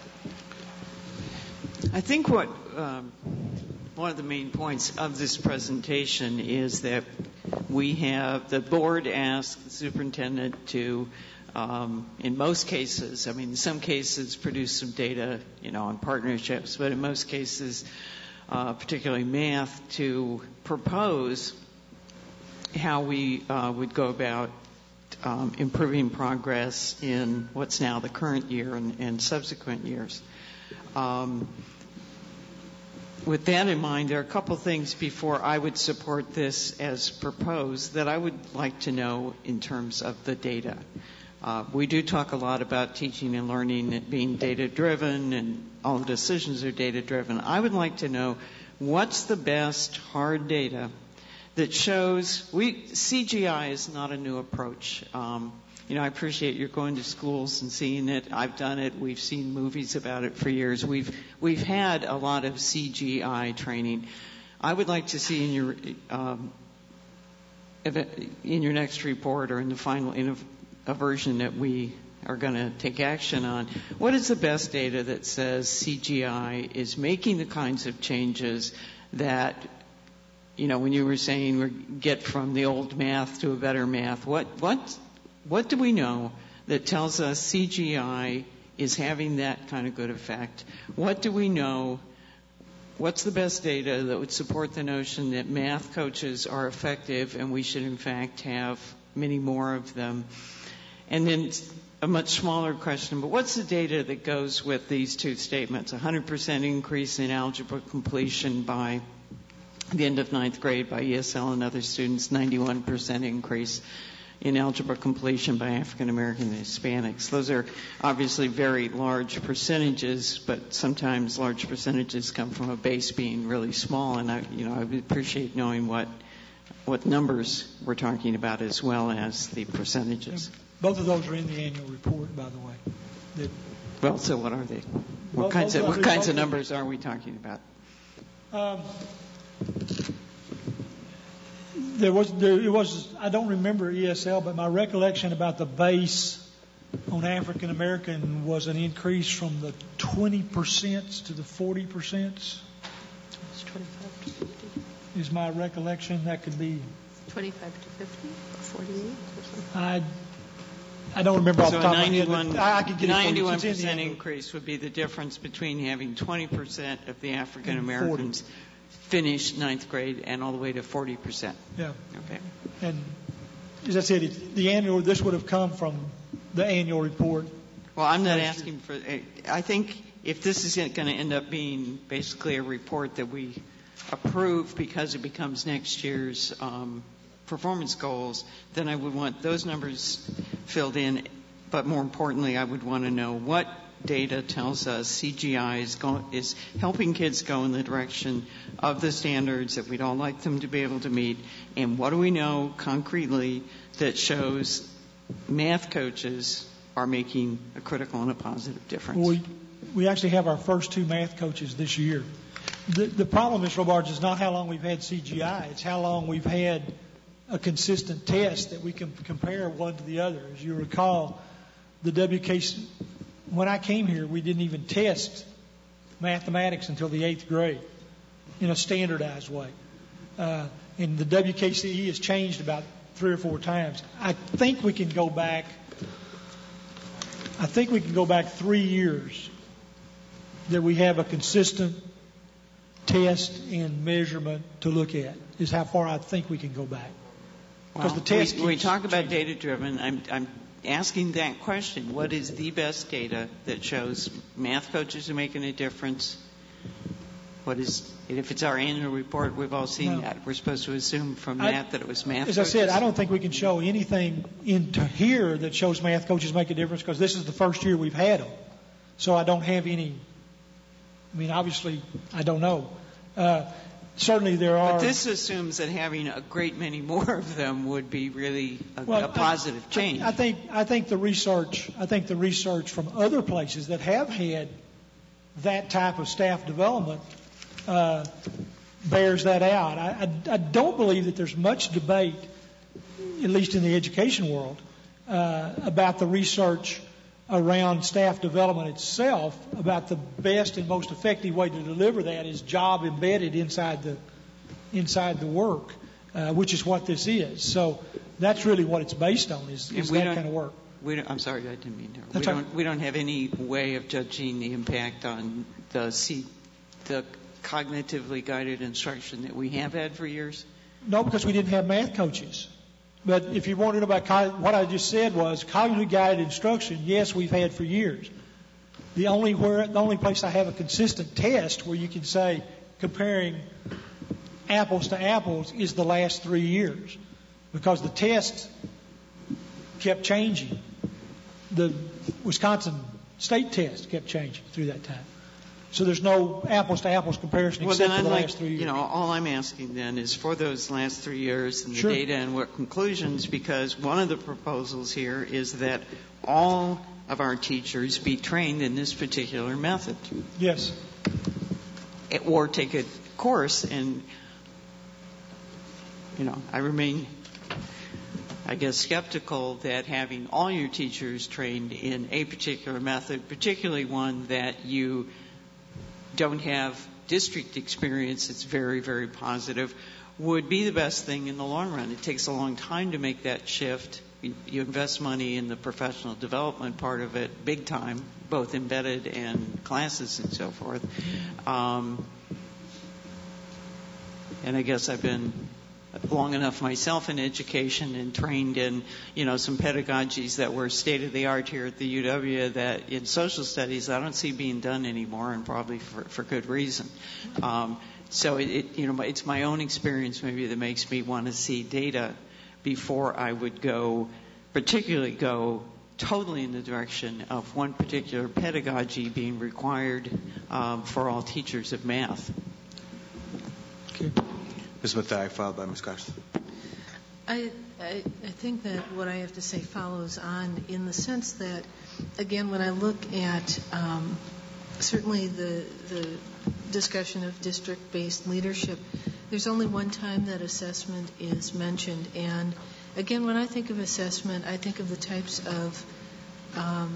I think what um, one of the main points of this presentation is that we have the board asked the superintendent to, um, in most cases, I mean, in some cases, produce some data, you know, on partnerships, but in most cases, uh, particularly math, to propose how we uh, would go about um, improving progress in what's now the current year and, and subsequent years. Um, with that in mind, there are a couple things before I would support this as proposed that I would like to know in terms of the data. Uh, we do talk a lot about teaching and learning being data-driven, and all the decisions are data-driven. I would like to know what's the best hard data that shows we C G I is not a new approach. Um, you know, I appreciate you're going to schools and seeing it. I've done it. We've seen movies about it for years. We've we've had a lot of C G I training. I would like to see in your um, in your next report or in the final in a, a version that we are going to take action on, what is the best data that says C G I is making the kinds of changes that, you know, when you were saying we get from the old math to a better math, what what what do we know that tells us C G I is having that kind of good effect? What do we know? What's the best data that would support the notion that math coaches are effective and we should in fact have many more of them? And then a much smaller question, but what's the data that goes with these two statements? one hundred percent increase in algebra completion by the end of ninth grade by E S L and other students, ninety-one percent increase in algebra completion by African American and Hispanics. Those are obviously very large percentages, but sometimes large percentages come from a base being really small, and I, you know, I would appreciate knowing what what numbers we're talking about as well as the percentages. Both of those are in the annual report, by the way. That, well, so what are they? What both, kinds both of what those, kinds of both numbers are we talking about? Um, there was, there, it was, I don't remember E S L, but my recollection about the base on African American was an increase from the twenty percent to the forty percent. It's twenty-five to fifty. Is my recollection. That could be twenty-five to fifty, or forty-eight or something. I I don't remember off So the a top of my head. ninety-one, but I, I could get ninety-one it for you. It's in the percent annual. increase would be the difference between having twenty percent of the African Americans finish ninth grade and all the way to forty percent. Yeah. Okay. And as I said, it, the annual, this would have come from the annual report. Well, I'm not Next asking for, I think if this is going to end up being basically a report that we approve because it becomes next year's um, performance goals, then I would want those numbers filled in. But more importantly, I would want to know what data tells us C G I is, go, is helping kids go in the direction of the standards that we'd all like them to be able to meet, and what do we know concretely that shows math coaches are making a critical and a positive difference. We, we actually have our first two math coaches this year. The, the problem, Miz Robards, is not how long we've had C G I. It's how long we've had a consistent test that we can compare one to the other. As you recall, the W K C, when I came here, we didn't even test mathematics until the eighth grade in a standardized way. Uh, and the W K C E has changed about three or four times. I think we can go back, I think we can go back three years that we have a consistent test and measurement to look at, is how far I think we can go back. Because Well, the test we, we keeps talk about changing. data-driven. I'm, I'm asking that question. What is the best data that shows math coaches are making a difference? What is, if it's our annual report, we've all seen No. that. We're supposed to assume from I- that that it was math As coaches. I said, I don't think we can show anything into here that shows math coaches make a difference because this is the first year we've had them. So I don't have any, I mean, obviously, I don't know. Uh, certainly there are. But this assumes that having a great many more of them would be really a, Well, a positive I- change. I, I think I think the research I think the research from other places that have had that type of staff development uh, bears that out. I, I, I don't believe that there's much debate, at least in the education world, uh, about the research around staff development itself, about the best and most effective way to deliver that is job embedded inside the inside the work, uh, which is what this is. So that's really what it's based on, is, is we that don't- kind of work. We don't, I'm sorry, I didn't mean to. We That's all don't, we don't have any way of judging the impact on the C, the cognitively guided instruction that we have had for years. No, because we didn't have math coaches. But if you want to know about co- what I just said was cognitively guided instruction, yes, we've had for years. The only where the only place I have a consistent test where you can say comparing apples to apples is the last three years, because the test kept changing. The Wisconsin state test kept changing through that time. So there's no apples to apples comparison Well, except then for the I'd like, last three years. you know, all I'm asking then is for those last three years and the Sure. data and what conclusions, because one of the proposals here is that all of our teachers be trained in this particular method, Yes. or take a course. And, you know, I remain, I guess, skeptical that having all your teachers trained in a particular method, particularly one that you don't have district experience, it's very, very positive, would be the best thing in the long run. It takes a long time to make that shift. You, you invest money in the professional development part of it, big time, both embedded and classes and so forth. Um, and I guess I've been long enough myself in education and trained in, you know, some pedagogies that were state of the art here at the U W that in social studies I don't see being done anymore, and probably for, for good reason. Um, so it, it, you know, it's my own experience maybe that makes me want to see data before I would go, particularly go totally in the direction of one particular pedagogy being required um, for all teachers of math. Okay. Miz Mathag, followed by Miz Carson. I, I, I think that what I have to say follows on in the sense that, again, when I look at um, certainly the, the discussion of district-based leadership, there's only one time that assessment is mentioned. And again, when I think of assessment, I think of the types of um,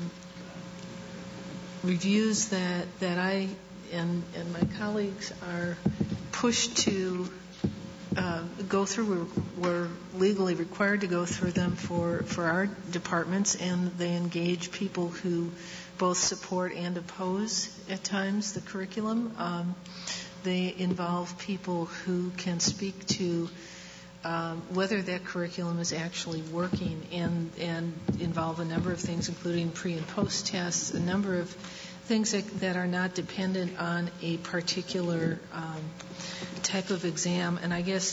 reviews that, that I and, and my colleagues are pushed to uh, go through. We're, we're legally required to go through them for, for our departments, and they engage people who both support and oppose at times the curriculum. Um, they involve people who can speak to um, whether that curriculum is actually working, and, and involve a number of things, including pre and post tests, a number of things that, that are not dependent on a particular um, type of exam. And I guess,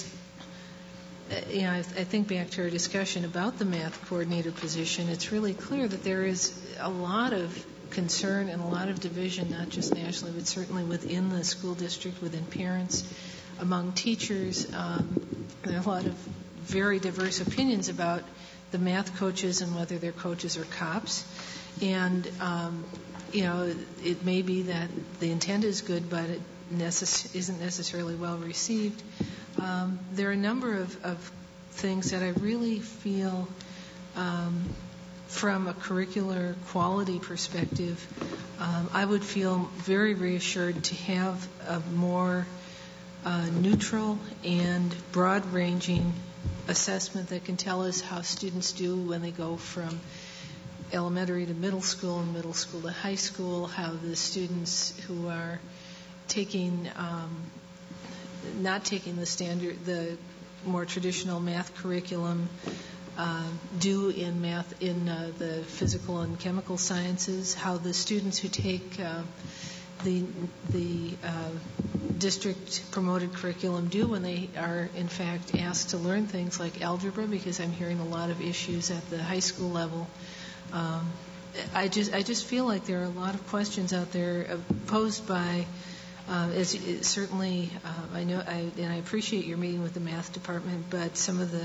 you know, I, I think back to our discussion about the math coordinator position, it's really clear that there is a lot of concern and a lot of division, not just nationally, but certainly within the school district, within parents, among teachers. Um, there are a lot of very diverse opinions about the math coaches and whether they're coaches or cops. And, um, you know, it may be that the intent is good, but it necess- isn't necessarily well received. Um, there are a number of, of things that I really feel um, from a curricular quality perspective, um, I would feel very reassured to have a more uh, neutral and broad-ranging assessment that can tell us how students do when they go from elementary to middle school and middle school to high school, how the students who are taking, um, not taking the standard, the more traditional math curriculum, Uh, do in math, in uh, the physical and chemical sciences, how the students who take uh, the the uh, district promoted curriculum do when they are in fact asked to learn things like algebra, because I'm hearing a lot of issues at the high school level. Um, I just I just feel like there are a lot of questions out there posed by. Uh, as, certainly, uh, I know, I, and I appreciate your meeting with the math department, but some of the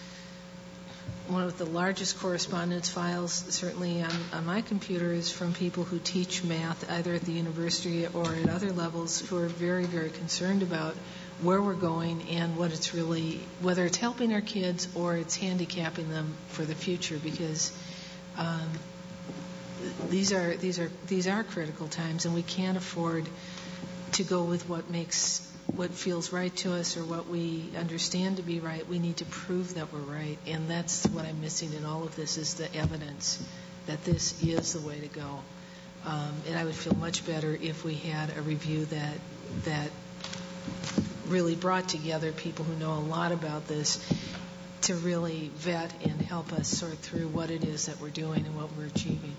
one of the largest correspondence files, certainly on, on my computer, is from people who teach math either at the university or at other levels, who are very, very concerned about where we're going and what it's really, whether it's helping our kids or it's handicapping them for the future, because um, these are these are these are critical times, and we can't afford to go with what makes what feels right to us or what we understand to be right. We need to prove that we're right, and that's what I'm missing in all of this, is the evidence that this is the way to go. Um, and I would feel much better if we had a review that that really brought together people who know a lot about this to really vet and help us sort through what it is that we're doing and what we're achieving.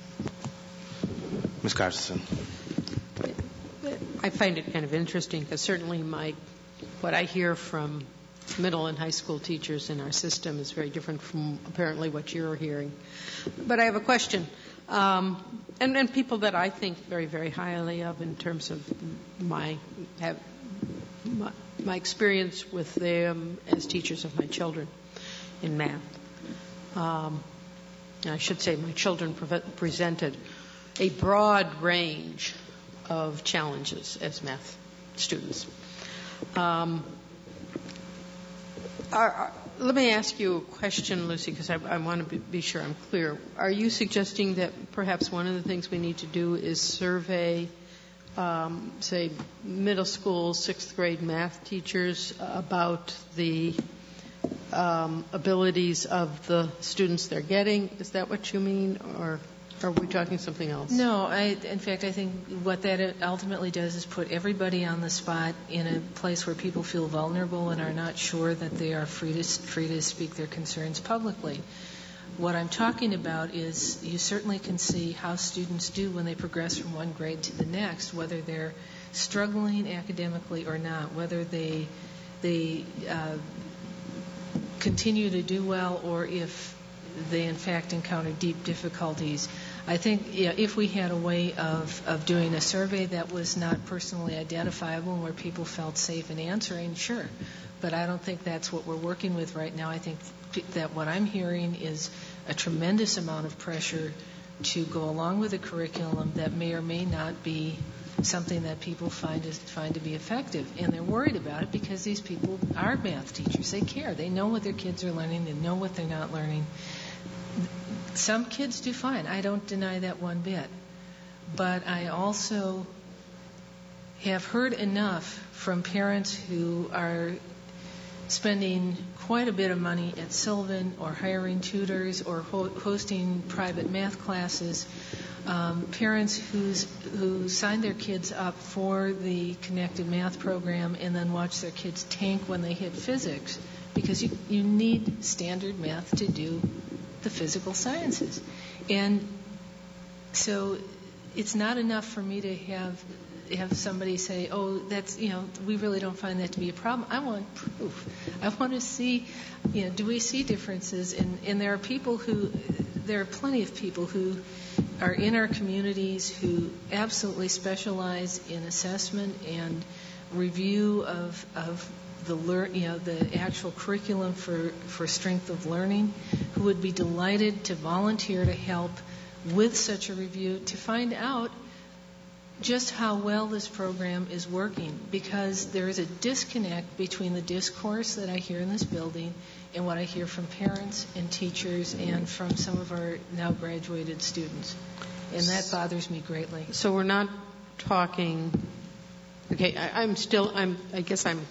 Miz Carson. I find it kind of interesting, because certainly my, what I hear from middle and high school teachers in our system is very different from apparently what you're hearing. But I have a question. Um, and, and people that I think very, very highly of in terms of my, have, my, my experience with them as teachers of my children in math. Um, I should say my children pre- presented a broad range of challenges as math students. Um, are, are, let me ask you a question, Lucy, because I, I want to be, be sure I'm clear. Are you suggesting that perhaps one of the things we need to do is survey, um, say, middle school, sixth grade math teachers about the um, abilities of the students they're getting? Is that what you mean, or are we talking something else? No, I, in fact, I think what that ultimately does is put everybody on the spot in a place where people feel vulnerable and are not sure that they are free to, free to speak their concerns publicly. What I'm talking about is you certainly can see how students do when they progress from one grade to the next, whether they're struggling academically or not, whether they they uh, continue to do well, or if they in fact encounter deep difficulties. I think yeah, if we had a way of, of doing a survey that was not personally identifiable and where people felt safe in answering, sure. But I don't think that's what we're working with right now. I think that what I'm hearing is a tremendous amount of pressure to go along with a curriculum that may or may not be something that people find is, find to be effective. And they're worried about it because these people are math teachers. They care. They know what their kids are learning. They know what they're not learning. Some kids do fine. I don't deny that one bit. But I also have heard enough from parents who are spending quite a bit of money at Sylvan or hiring tutors or ho- hosting private math classes, um, parents who's, who sign their kids up for the connected math program and then watch their kids tank when they hit physics, because you, you need standard math to do the physical sciences. And so it's not enough for me to have have somebody say, oh, that's, you know, we really don't find that to be a problem. I want proof. I want to see, you know, do we see differences? And, and there are people who, there are plenty of people who are in our communities who absolutely specialize in assessment and review of, of the lear, you know, the actual curriculum for, for strength of learning, who would be delighted to volunteer to help with such a review to find out just how well this program is working, because there is a disconnect between the discourse that I hear in this building and what I hear from parents and teachers and from some of our now graduated students. And that bothers me greatly. So we're not talking, okay, I, I'm still, I'm, I guess I'm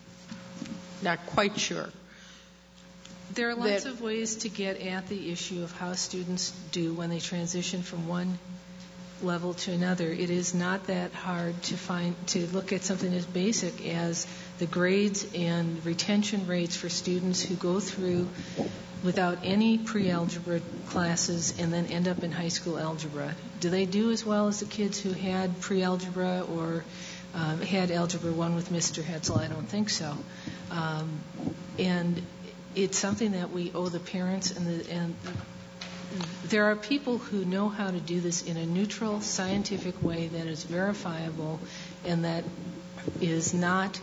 not quite sure. There are lots that, of ways to get at the issue of how students do when they transition from one level to another. It is not that hard to find, to look at something as basic as the grades and retention rates for students who go through without any pre-algebra classes and then end up in high school algebra. Do they do as well as the kids who had pre-algebra or um, had Algebra one with Mister Hetzel? I don't think so. Um, and it's something that we owe the parents, and the and there are people who know how to do this in a neutral, scientific way that is verifiable and that is not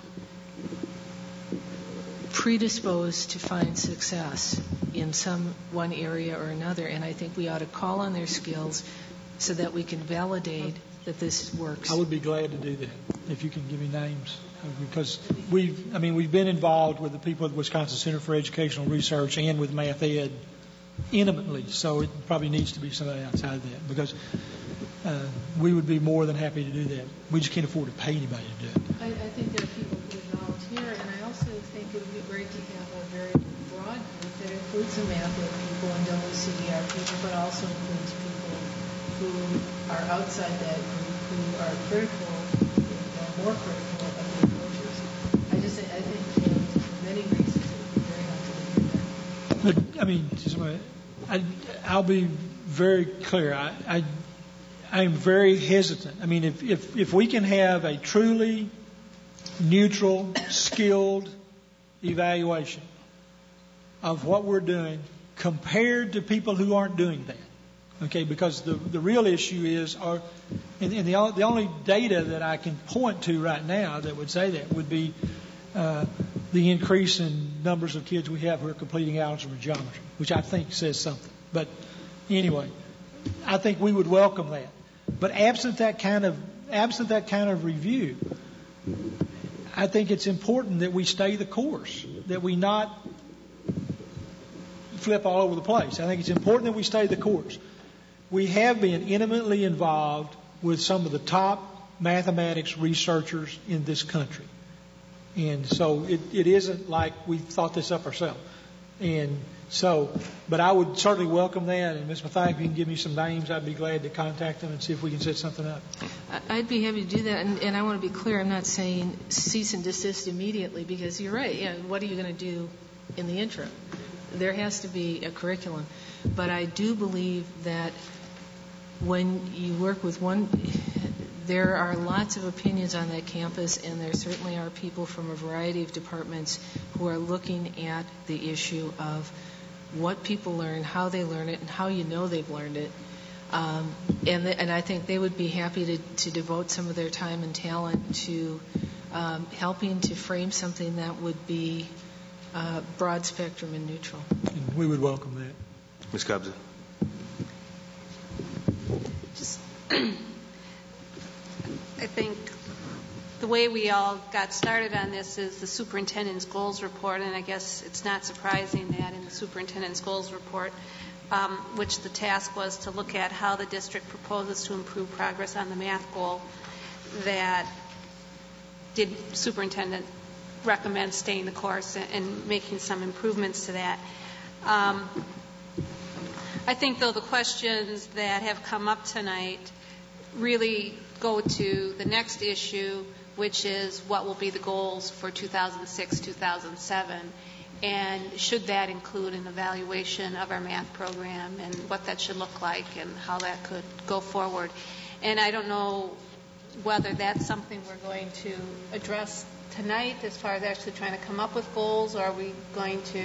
predisposed to find success in some one area or another. And I think we ought to call on their skills so that we can validate that this works. I would be glad to do that if you can give me names, because we've, I mean, we've been involved with the people at the Wisconsin Center for Educational Research and with Math Ed intimately, so it probably needs to be somebody outside of that, because uh, we would be more than happy to do that. We just can't afford to pay anybody to do it. I, I think there are people who would volunteer, and I also think it would be great to have a very broad group that includes the Math Ed people and W C D R people, but also includes people who are outside that group, who are critical, or more critical of the approaches. I just I think you know, for many reasons it would be very helpful to do that. But, I mean, just, I, I'll be very clear. I, I, I'm very hesitant. I mean, if, if, if we can have a truly neutral, skilled evaluation of what we're doing compared to people who aren't doing that, okay, because the, the real issue is, are, and, and the, the only data that I can point to right now that would say that would be uh, the increase in numbers of kids we have who are completing algebra and geometry, which I think says something. But anyway, I think we would welcome that. But absent that kind of absent that kind of review, I think it's important that we stay the course, that we not flip all over the place. I think it's important that we stay the course. We have been intimately involved with some of the top mathematics researchers in this country. And so it, it isn't like we thought this up ourselves. And so, but I would certainly welcome that. And Miz Mathai, if you can give me some names, I'd be glad to contact them and see if we can set something up. I'd be happy to do that. And, and I want to be clear, I'm not saying cease and desist immediately, because you're right. Yeah, what are you going to do in the interim? There has to be a curriculum. But I do believe that when you work with one, there are lots of opinions on that campus, and there certainly are people from a variety of departments who are looking at the issue of what people learn, how they learn it, and how you know they've learned it. Um, and, the, and I think they would be happy to, to devote some of their time and talent to um, helping to frame something that would be uh, broad spectrum and neutral. And we would welcome that. Miz Kabza. Just I think the way we all got started on this is the superintendent's goals report, and I guess it's not surprising that in the superintendent's goals report, um, which the task was to look at how the district proposes to improve progress on the math goal, that did superintendent recommend staying the course and, and making some improvements to that. Um, I think, though, the questions that have come up tonight really go to the next issue, which is what will be the goals for two thousand six, two thousand seven, and should that include an evaluation of our math program and what that should look like and how that could go forward. And I don't know whether that's something we're going to address tonight as far as actually trying to come up with goals, or are we going to,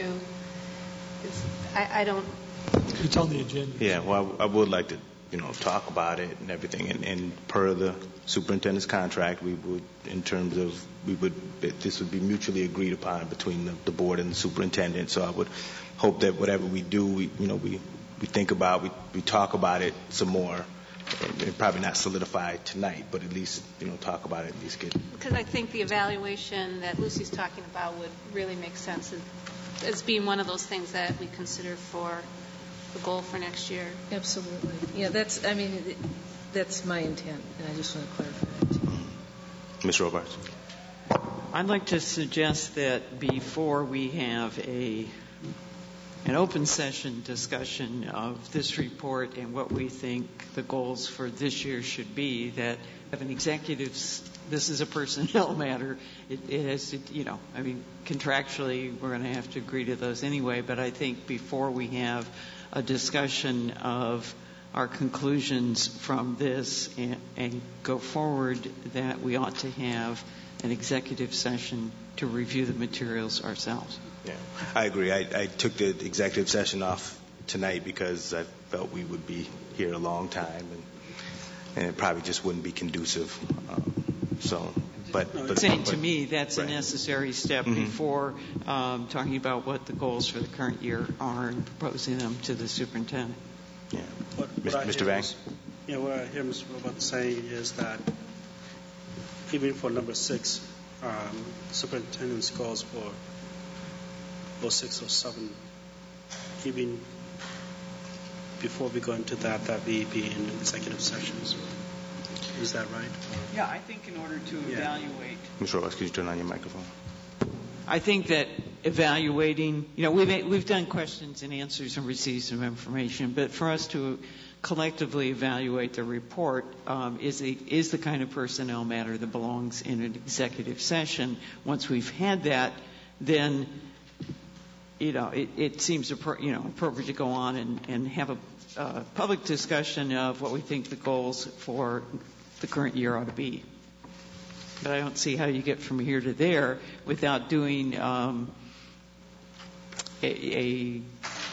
it's, I, I don't. It's on the agenda. Yeah, well, I, I would like to, you know, talk about it and everything. And, and per the superintendent's contract, we would, in terms of, we would, this would be mutually agreed upon between the, the board and the superintendent. So I would hope that whatever we do, we, you know, we, we think about, we, we talk about it some more. And, and probably not solidify it tonight, but at least, you know, talk about it, at least get. Because I think the evaluation that Lucy's talking about would really make sense as, as being one of those things that we consider for the goal for next year. Absolutely. Yeah, that's, I mean, that's my intent, and I just want to clarify that too. Miz Robarts. I'd like to suggest that before we have a an open session discussion of this report and what we think the goals for this year should be, that have an executive, this is a personnel matter, it, it has to, you know, I mean, contractually we're going to have to agree to those anyway, but I think before we have a discussion of our conclusions from this and, and go forward, that we ought to have an executive session to review the materials ourselves. Yeah, I agree. I, I took the executive session off tonight because I felt we would be here a long time, and, and it probably just wouldn't be conducive. Um, so, but, but saying but, to me that's right. a necessary step mm-hmm. before um, talking about what the goals for the current year are and proposing them to the superintendent. Yeah, what, what Mister Vang. Yeah, what I hear Mister Robert saying is that even for number six, um, superintendent's goals for or six or seven, even before we go into that, that we be in executive sessions. Is that right? Yeah, I think in order to yeah. evaluate. Mister Roberts, could you turn on your microphone? I think that evaluating, you know, we've we've done questions and answers and received some information, but for us to collectively evaluate the report um, is a, is the kind of personnel matter that belongs in an executive session. Once we've had that, then you know, it, it seems you know appropriate to go on and, and have a uh, public discussion of what we think the goals for the current year ought to be. But I don't see how you get from here to there without doing um, a, a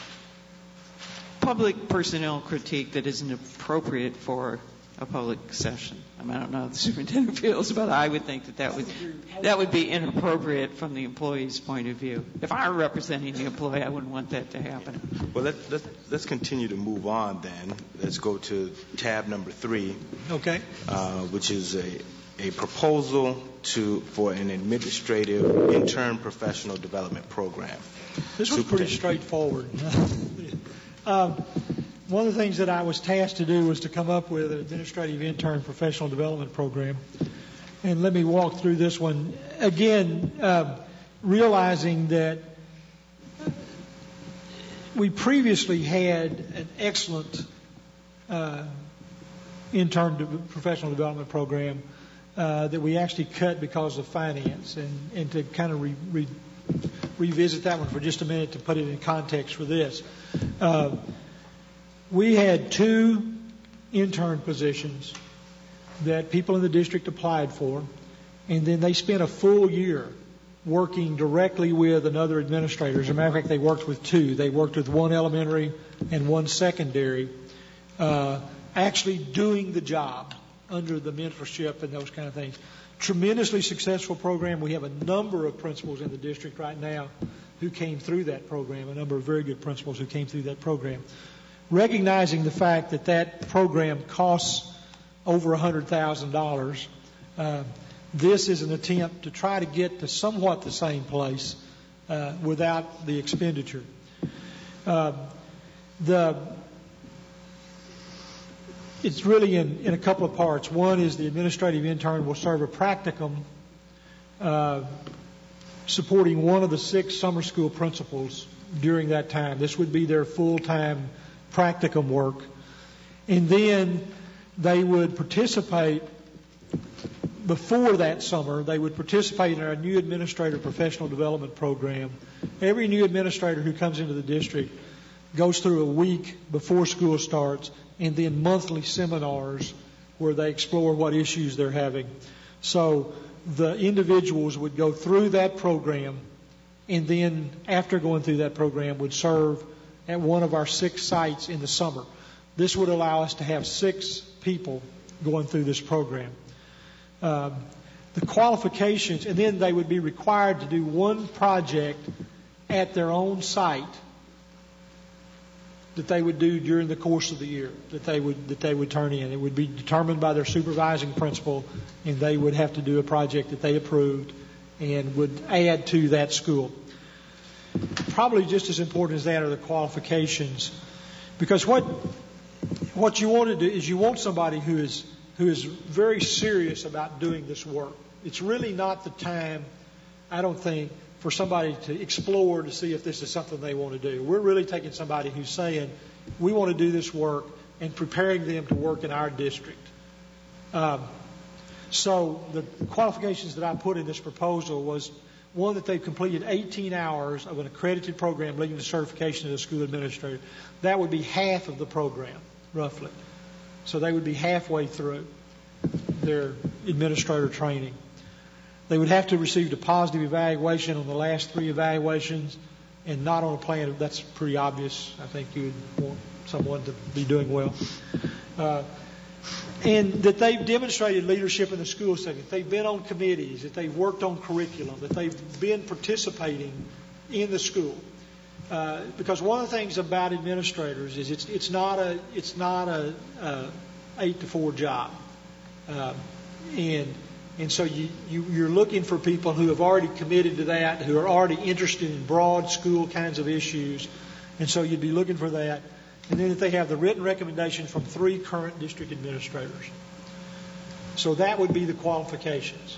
public personnel critique that isn't appropriate for a public session. I mean, I don't know how the superintendent feels, but I would think that that would, that would be inappropriate from the employee's point of view. If I were representing the employee, I wouldn't want that to happen. Well, let, let, let's continue to move on then. Let's go to tab number three. Okay. Uh, which is a, a proposal to for an administrative intern professional development program. This was pretty straightforward. um, One of the things that I was tasked to do was to come up with an administrative intern professional development program. And let me walk through this one. Again, uh, realizing that we previously had an excellent uh, intern de- professional development program uh, that we actually cut because of finance. And, and to kind of re- re- revisit that one for just a minute to put it in context for this. Uh, We had two intern positions that people in the district applied for, and then they spent a full year working directly with another administrator. As a matter of fact, they worked with two. They worked with one elementary and one secondary, uh, actually doing the job under the mentorship and those kind of things. Tremendously successful program. We have a number of principals in the district right now who came through that program, a number of very good principals who came through that program. Recognizing the fact that that program costs over one hundred thousand dollars, Uh, this is an attempt to try to get to somewhat the same place uh, without the expenditure. Uh, the It's really in, in a couple of parts. One is the administrative intern will serve a practicum uh, supporting one of the six summer school principals during that time. This would be their full-time practicum work. And then they would participate, before that summer, they would participate in our new administrator professional development program. Every new administrator who comes into the district goes through a week before school starts and then monthly seminars where they explore what issues they're having. So the individuals would go through that program, and then after going through that program would serve at one of our six sites in the summer. This would allow us to have six people going through this program. Um, the qualifications, and then they would be required to do one project at their own site that they would do during the course of the year, that they would that they would turn in. It would be determined by their supervising principal, and they would have to do a project that they approved and would add to that school. Probably just as important as that are the qualifications, because what what you want to do is you want somebody who is who is very serious about doing this work. It's really not the time, I don't think, for somebody to explore to see if this is something they want to do. We're really taking somebody who's saying, we want to do this work, and preparing them to work in our district. Um, so the qualifications that I put in this proposal was, one, that they've completed eighteen hours of an accredited program leading to certification as a school administrator. That would be half of the program, roughly. So they would be halfway through their administrator training. They would have to have received a positive evaluation on the last three evaluations and not on a plan. That's pretty obvious. I think you would want someone to be doing well. Uh, and that they've demonstrated leadership in the school setting, that they've been on committees, that they've worked on curriculum, that they've been participating in the school. Uh, because one of the things about administrators is it's it's not a it's not a, a eight to four job, uh, and And so you, you, you're looking for people who have already committed to that, who are already interested in broad school kinds of issues. And so you'd be looking for that. And then if they have the written recommendation from three current district administrators. So that would be the qualifications.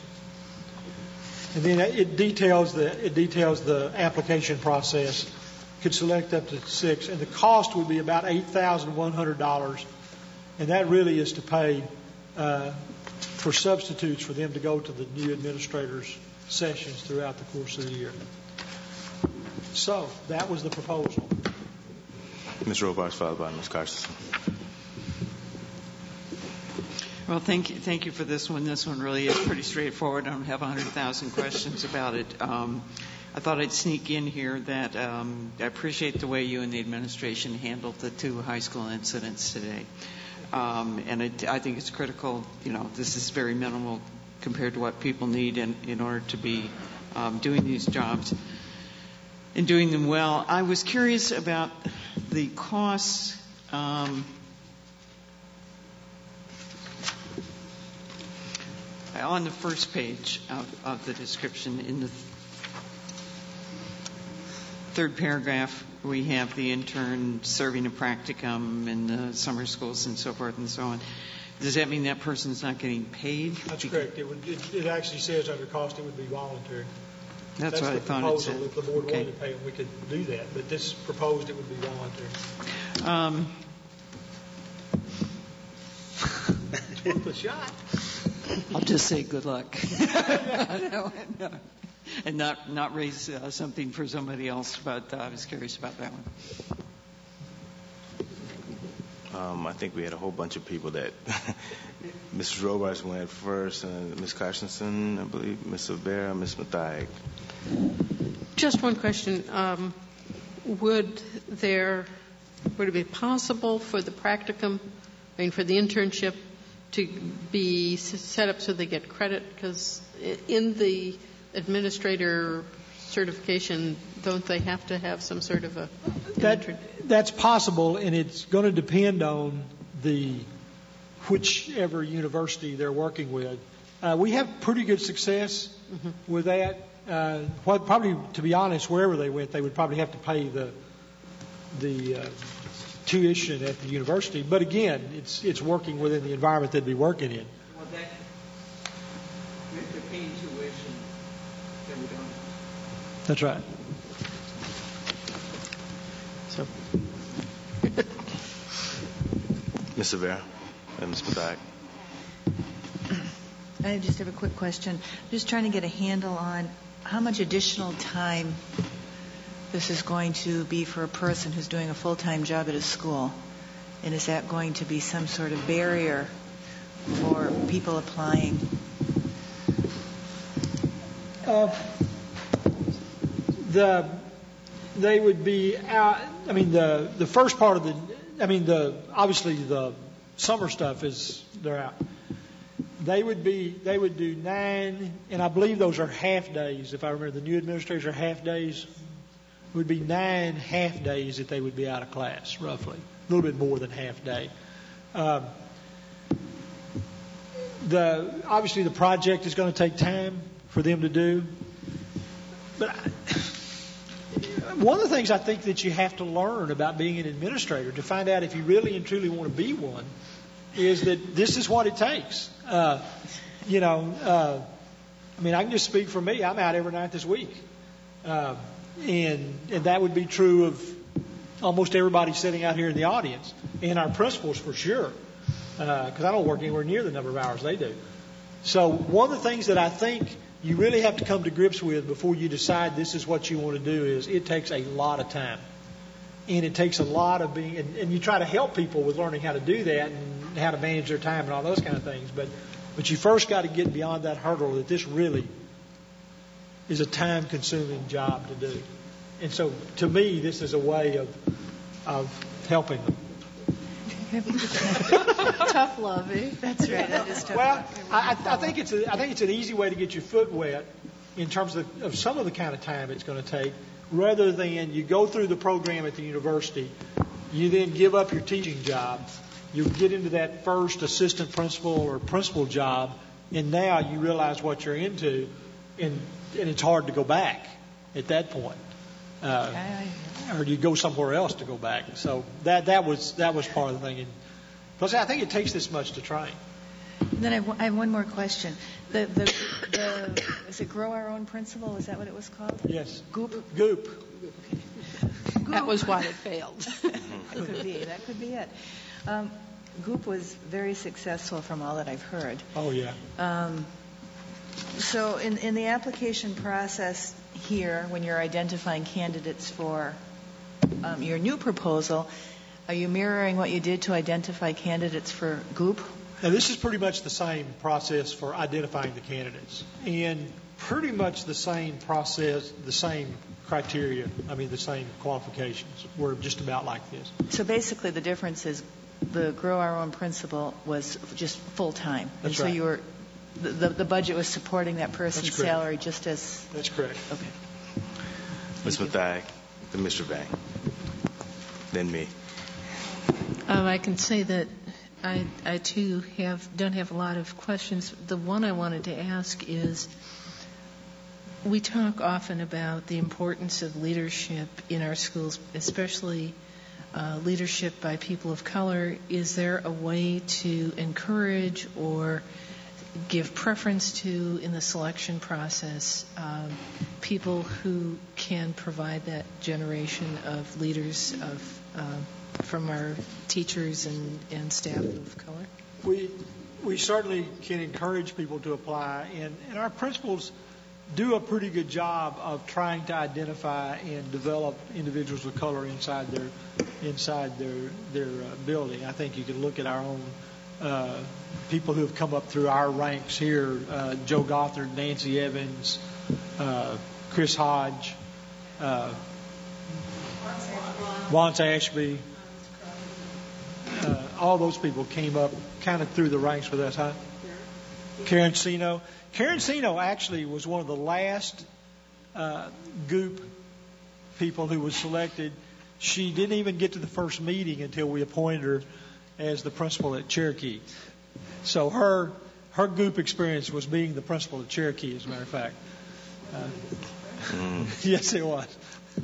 And then it details the, it details the application process. Could select up to six. And the cost would be about eight thousand one hundred dollars. And that really is to pay Uh, for substitutes for them to go to the new administrators' sessions throughout the course of the year. So that was the proposal. Miz Robards, followed by Miz Carson. Well, thank you, thank you for this one. This one really is pretty straightforward. I don't have one hundred thousand questions about it. Um, I thought I'd sneak in here that um, I appreciate the way you and the administration handled the two high school incidents today. Um, and it, I think it's critical, you know, this is very minimal compared to what people need in, in order to be um, doing these jobs and doing them well. I was curious about the costs. Um, on the first page of, of the description, in the third paragraph, we have the intern serving a practicum in the summer schools and so forth and so on. Does that mean that person's not getting paid? That's correct. It, would, it, it actually says under cost it would be voluntary. That's, That's what I thought it said. If the board okay. wanted to pay them, we could do that. But this proposed it would be voluntary. Um, it's worth a shot. I'll just say good luck. no, no. And not not raise uh, something for somebody else, but uh, I was curious about that one. Um, I think we had a whole bunch of people that Missus Robards went first, and Miz Carstensen, I believe, Miz Silvera, Miz Mathaik. Just one question. Um, would there would it be possible for the practicum, I mean, for the internship, to be set up so they get credit? Because in the administrator certification, don't they have to have some sort of a... That, that's possible, and it's going to depend on the whichever university they're working with. Uh, we have pretty good success mm-hmm. with that. Uh, what, probably, to be honest, wherever they went, they would probably have to pay the the uh, tuition at the university. But again, it's it's working within the environment they'd be working in. Well, that if they're paying tuition, then we don't. That's right. So, Miz Rivera and Miz Badak. I just have a quick question. I'm just trying to get a handle on how much additional time this is going to be for a person who's doing a full-time job at a school. And is that going to be some sort of barrier for people applying? Uh, the they would be out. I mean, the the first part of the. I mean, the obviously the summer stuff is they're out. They would be. They would do nine, and I believe those are half days. If I remember, the new administrators are half days. It would be nine half days that they would be out of class, roughly, a little bit more than half day. Um, the obviously the project is going to take time for them to do, but I, one of the things I think that you have to learn about being an administrator to find out if you really and truly want to be one is that this is what it takes. Uh, you know, uh, I mean, I can just speak for me. I'm out every night this week. Uh, and, and that would be true of almost everybody sitting out here in the audience and our principals for sure, because uh, I don't work anywhere near the number of hours they do. So one of the things that I think you really have to come to grips with before you decide this is what you want to do is it takes a lot of time. And it takes a lot of being, and, and you try to help people with learning how to do that and how to manage their time and all those kind of things. But, but you first got to get beyond that hurdle that this really is a time-consuming job to do. And so, to me, this is a way of of helping them. Tough love, eh? That's right. That is tough. Well, I, I think it's a, I think it's an easy way to get your foot wet in terms of, of some of the kind of time it's going to take, rather than you go through the program at the university, you then give up your teaching job, you get into that first assistant principal or principal job, and now you realize what you're into, and and it's hard to go back at that point. Uh, or you go somewhere else to go back. So that that was that was part of the thing. And plus, I think it takes this much to train. And then I have, one, I have one more question. The the, the is it Grow Our Own Principle? Is that what it was called? Yes. Goop. Goop. Okay. That was why it failed. That could be. That could be it. Um, Goop was very successful from all that I've heard. Oh yeah. Um, so in in the application process here, when you're identifying candidates for um, your new proposal, are you mirroring what you did to identify candidates for Goop? Now, this is pretty much the same process for identifying the candidates, and pretty much the same process, the same criteria, I mean, the same qualifications. We're just about like this. So basically the difference is the Grow Our Own Principle was just full-time. That's and so right. you were, the, the budget was supporting that person's That's correct. salary just as... That's correct. Okay. Miz Mathag, then Mister Vang, then me. Um, I can say that I, I too have don't have a lot of questions. The one I wanted to ask is, we talk often about the importance of leadership in our schools, especially uh, leadership by people of color. Is there a way to encourage or give preference to, in the selection process, um, people who can provide that generation of leaders of uh, from our teachers and, and staff of color? We we certainly can encourage people to apply, and, and our principals do a pretty good job of trying to identify and develop individuals of color inside their inside their their uh, building. I think you can look at our own uh, people who have come up through our ranks here: uh, Joe Gothard, Nancy Evans, uh, Chris Hodge, uh, Lance Ashby. Uh, all those people came up kind of through the ranks with us, huh? Karen Sino. Karen Sino actually was one of the last uh, Goop people who was selected. She didn't even get to the first meeting until we appointed her as the principal at Cherokee. So her her group experience was being the principal of Cherokee, as a matter of fact. Uh, mm. Yes, it was.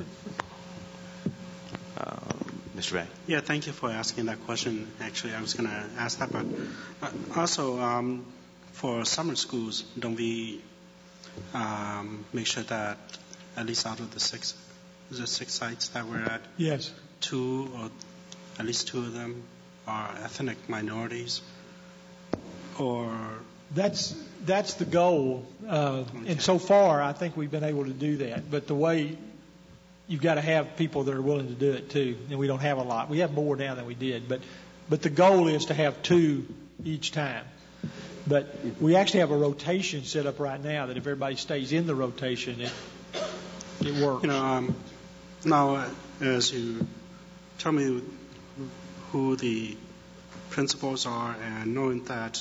um, Mister Ray. Yeah, thank you for asking that question. Actually, I was going to ask that, but uh, also um, for summer schools, don't we um, make sure that at least out of the six, is it six sites that we're at? Yes. Two or at least two of them are ethnic minorities, or that's that's the goal. Uh, okay. And so far, I think we've been able to do that. But the way you've got to have people that are willing to do it too, and we don't have a lot. We have more now than we did, but but the goal is to have two each time. But we actually have a rotation set up right now that if everybody stays in the rotation, it it works. You know, um, now uh, as you tell me who the principals are, and knowing that,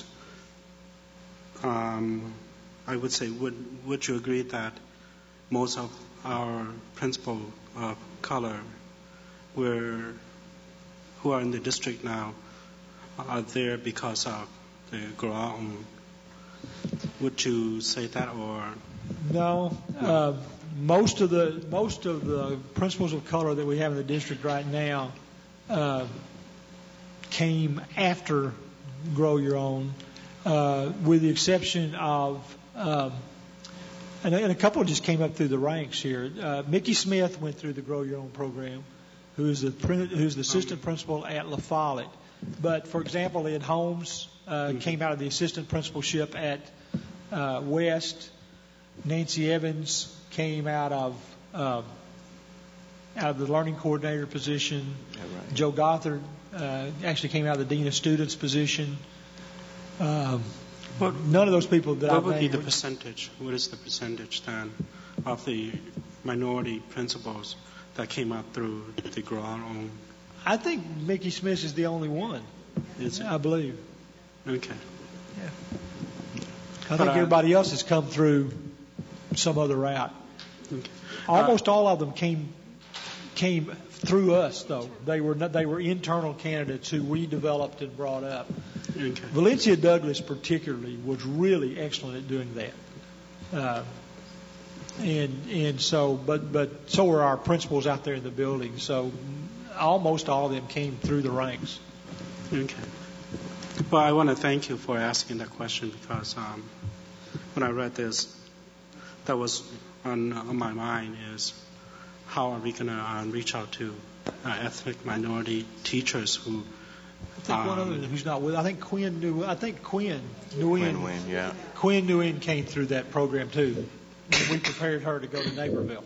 um, I would say, would would you agree that most of our principal of color, were who are in the district now, are there because of the Groton? Would you say that, or no? Uh, most of the most of the principals of color that we have in the district right now uh, came after Grow Your Own, uh, with the exception of, um, and, and a couple just came up through the ranks here. Uh, Mickey Smith went through the Grow Your Own program, who's the who's the assistant principal at La Follette. But for example, Ed Holmes uh, came out of the assistant principalship at uh, West. Nancy Evans came out of uh, out of the learning coordinator position. Yeah, right. Joe Gothard uh, actually came out of the dean of students position. Um, what, none of those people that what I've would be the would, percentage? What is the percentage then of the minority principals that came out through the Groton? I think Mickey Smith is the only one. Is it? I believe. Okay. Yeah. I But think I- everybody else has come through some other route. Okay. Almost all of them came came through us, though. They were not, they were internal candidates who we developed and brought up. Okay. Valencia Douglas, particularly, was really excellent at doing that. Uh, and and so, but but so were our principals out there in the building. So almost all of them came through the ranks. Okay. Well, I want to thank you for asking that question, because um, when I read this, that was on, on my mind is how are we going to um, reach out to uh, ethnic minority teachers who. I think um, one other who's not with. I think Quinn knew. I think Quinn Nguyen. Win-win, yeah. Quinn Nguyen came through that program too. We prepared her to go to Naperville.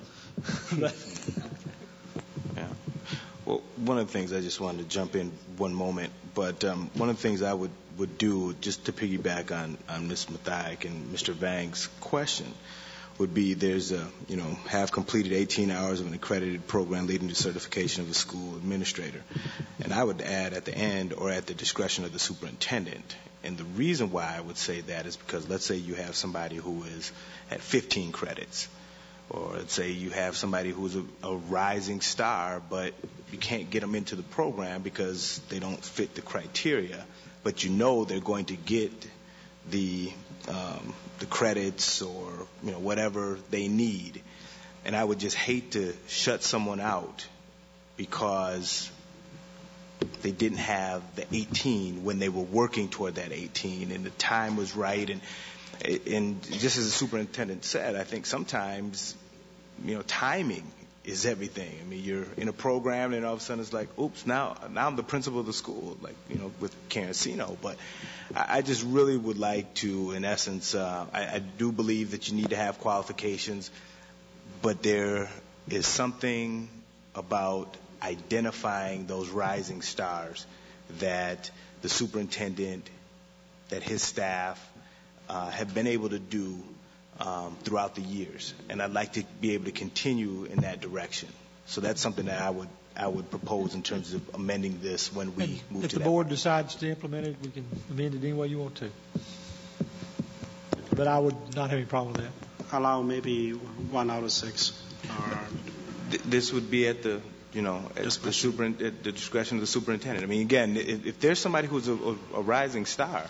Yeah. Well, one of the things I just wanted to jump in one moment, but um, one of the things I would, would do, just to piggyback on, on Miz Mathiak and Mister Vang's question, would be there's a, you know, have completed eighteen hours of an accredited program leading to certification of a school administrator. And I would add at the end, or at the discretion of the superintendent. And the reason why I would say that is because let's say you have somebody who is at fifteen credits, or let's say you have somebody who's a, a rising star, but you can't get them into the program because they don't fit the criteria, but you know they're going to get the um, the credits or you know whatever they need. And I would just hate to shut someone out because they didn't have the eighteen when they were working toward that eighteen and the time was right. And and just as the superintendent said, I think sometimes, you know, timing is everything. I mean, you're in a program and all of a sudden it's like, oops, now now I'm the principal of the school, like, you know, with Cancino. But I, I just really would like to, in essence, uh, I, I do believe that you need to have qualifications, but there is something about identifying those rising stars that the superintendent, that his staff uh, have been able to do um, throughout the years. And I'd like to be able to continue in that direction. So that's something that I would I would propose in terms of amending this when we And move if to the that board point. decides to implement it, we can amend it any way you want to. But I would not have any problem with that. Allow maybe one out of six. Or Th- This would be at the, you know, at the, superin- at the discretion of the superintendent. I mean, again, if, if there's somebody who's a, a, a rising star,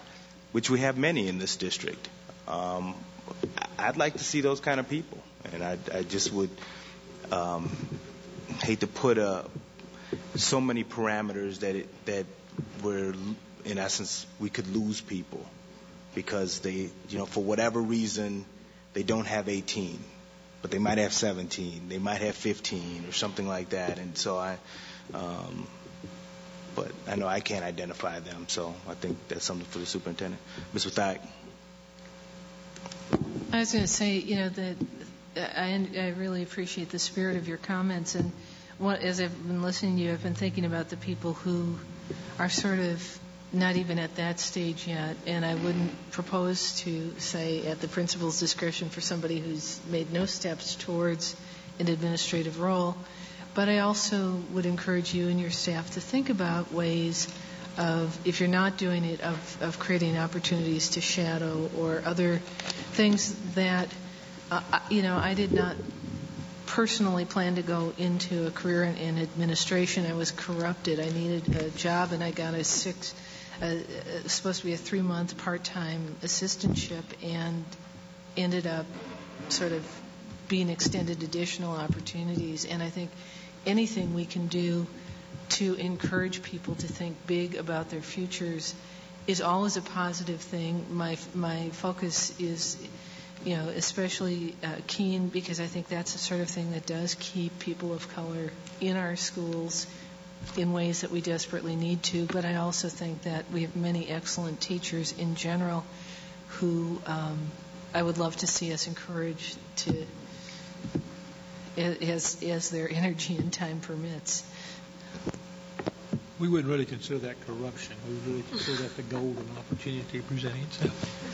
which we have many in this district. Um, I'd like to see those kind of people, and I, I just would um, hate to put a, so many parameters that it, that we're, in essence, we could lose people because they, you know, for whatever reason, they don't have eighteen, but they might have seventeen, they might have fifteen, or something like that, and so I. Um, But I know I can't identify them, so I think that's something for the superintendent. Miz Wathak. I was going to say, you know, that I, I really appreciate the spirit of your comments. And what, as I've been listening to you, I've been thinking about the people who are sort of not even at that stage yet. And I wouldn't propose to say at the principal's discretion for somebody who's made no steps towards an administrative role. But I also would encourage you and your staff to think about ways of, if you're not doing it, of, of creating opportunities to shadow or other things that, uh, you know, I did not personally plan to go into a career in, in administration. I was corrupted. I needed a job, and I got a six, uh, supposed to be a three-month part-time assistantship, and ended up sort of being extended additional opportunities. And I think anything we can do to encourage people to think big about their futures is always a positive thing. My my focus is, you know, especially uh, keen because I think that's the sort of thing that does keep people of color in our schools in ways that we desperately need to. But I also think that we have many excellent teachers in general who um, I would love to see us encourage to, as as their energy and time permits. We wouldn't really consider that corruption. We would really consider that the golden opportunity presenting itself.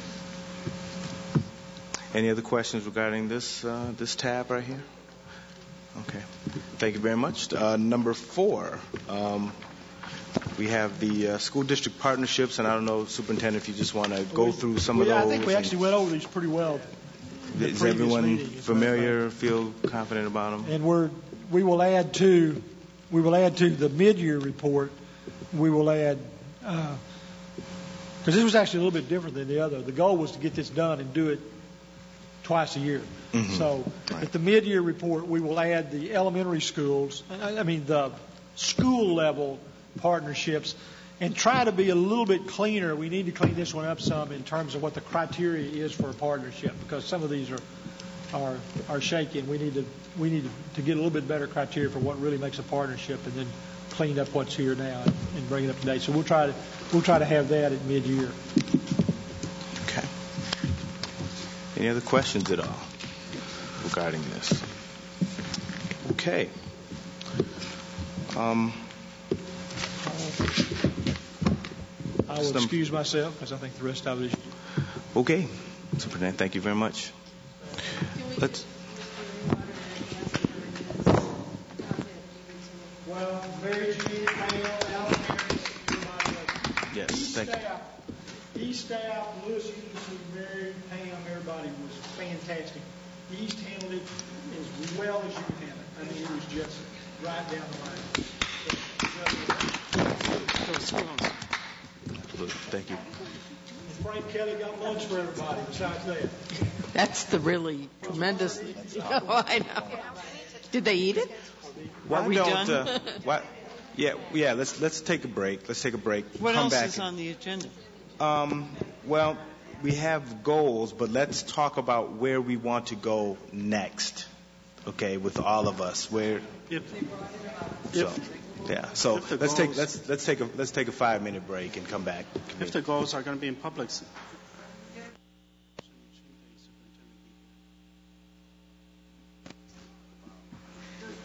Any other questions regarding this uh, this tab right here? Okay. Thank you very much. Uh, number four, um, we have the uh, school district partnerships, and I don't know, Superintendent, if you just want to go we, through some well, of yeah, those. I think we actually went over these pretty well. Is everyone familiar, feel confident about them? And we're, we will add to, we will add to the mid-year report, we will add, because uh, this was actually a little bit different than the other. The goal was to get this done and do it twice a year. Mm-hmm. So right. At the mid-year report, we will add the elementary schools, I mean the school level partnerships, and try to be a little bit cleaner. We need to clean this one up some in terms of what the criteria is for a partnership, because some of these are are are shaky, and we need to we need to, to get a little bit better criteria for what really makes a partnership, and then clean up what's here now and, and bring it up to date. So we'll try to we'll try to have that at mid-year. Okay. Any other questions at all regarding this? Okay. Um. I will excuse myself because I think the rest of it is. Okay. Superintendent, thank you very much. Let's. Well, Mary Jean, Pam, Alan, yes, thank staff, you. East staff, Lewis, U D C, Mary, Pam, everybody was fantastic. East handled it as well as you can handle it. I mean, it was just right down the line. Thank you. Frank Kelly got lunch for everybody besides that. That's the really tremendous. Oh, I know. Did they eat it? Why Are we don't, done? Uh, why, yeah, yeah. Let's let's take a break. Let's take a break. What Come else back is on the agenda? Um, well, we have goals, but let's talk about where we want to go next. Okay, with all of us, where. If, so, if, yeah. So if let's goals, take let's let's take a let's take a five minute break and come back. If the goals are going to be in public.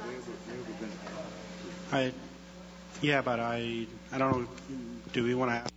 I, yeah, but I I don't know. Do we want to ask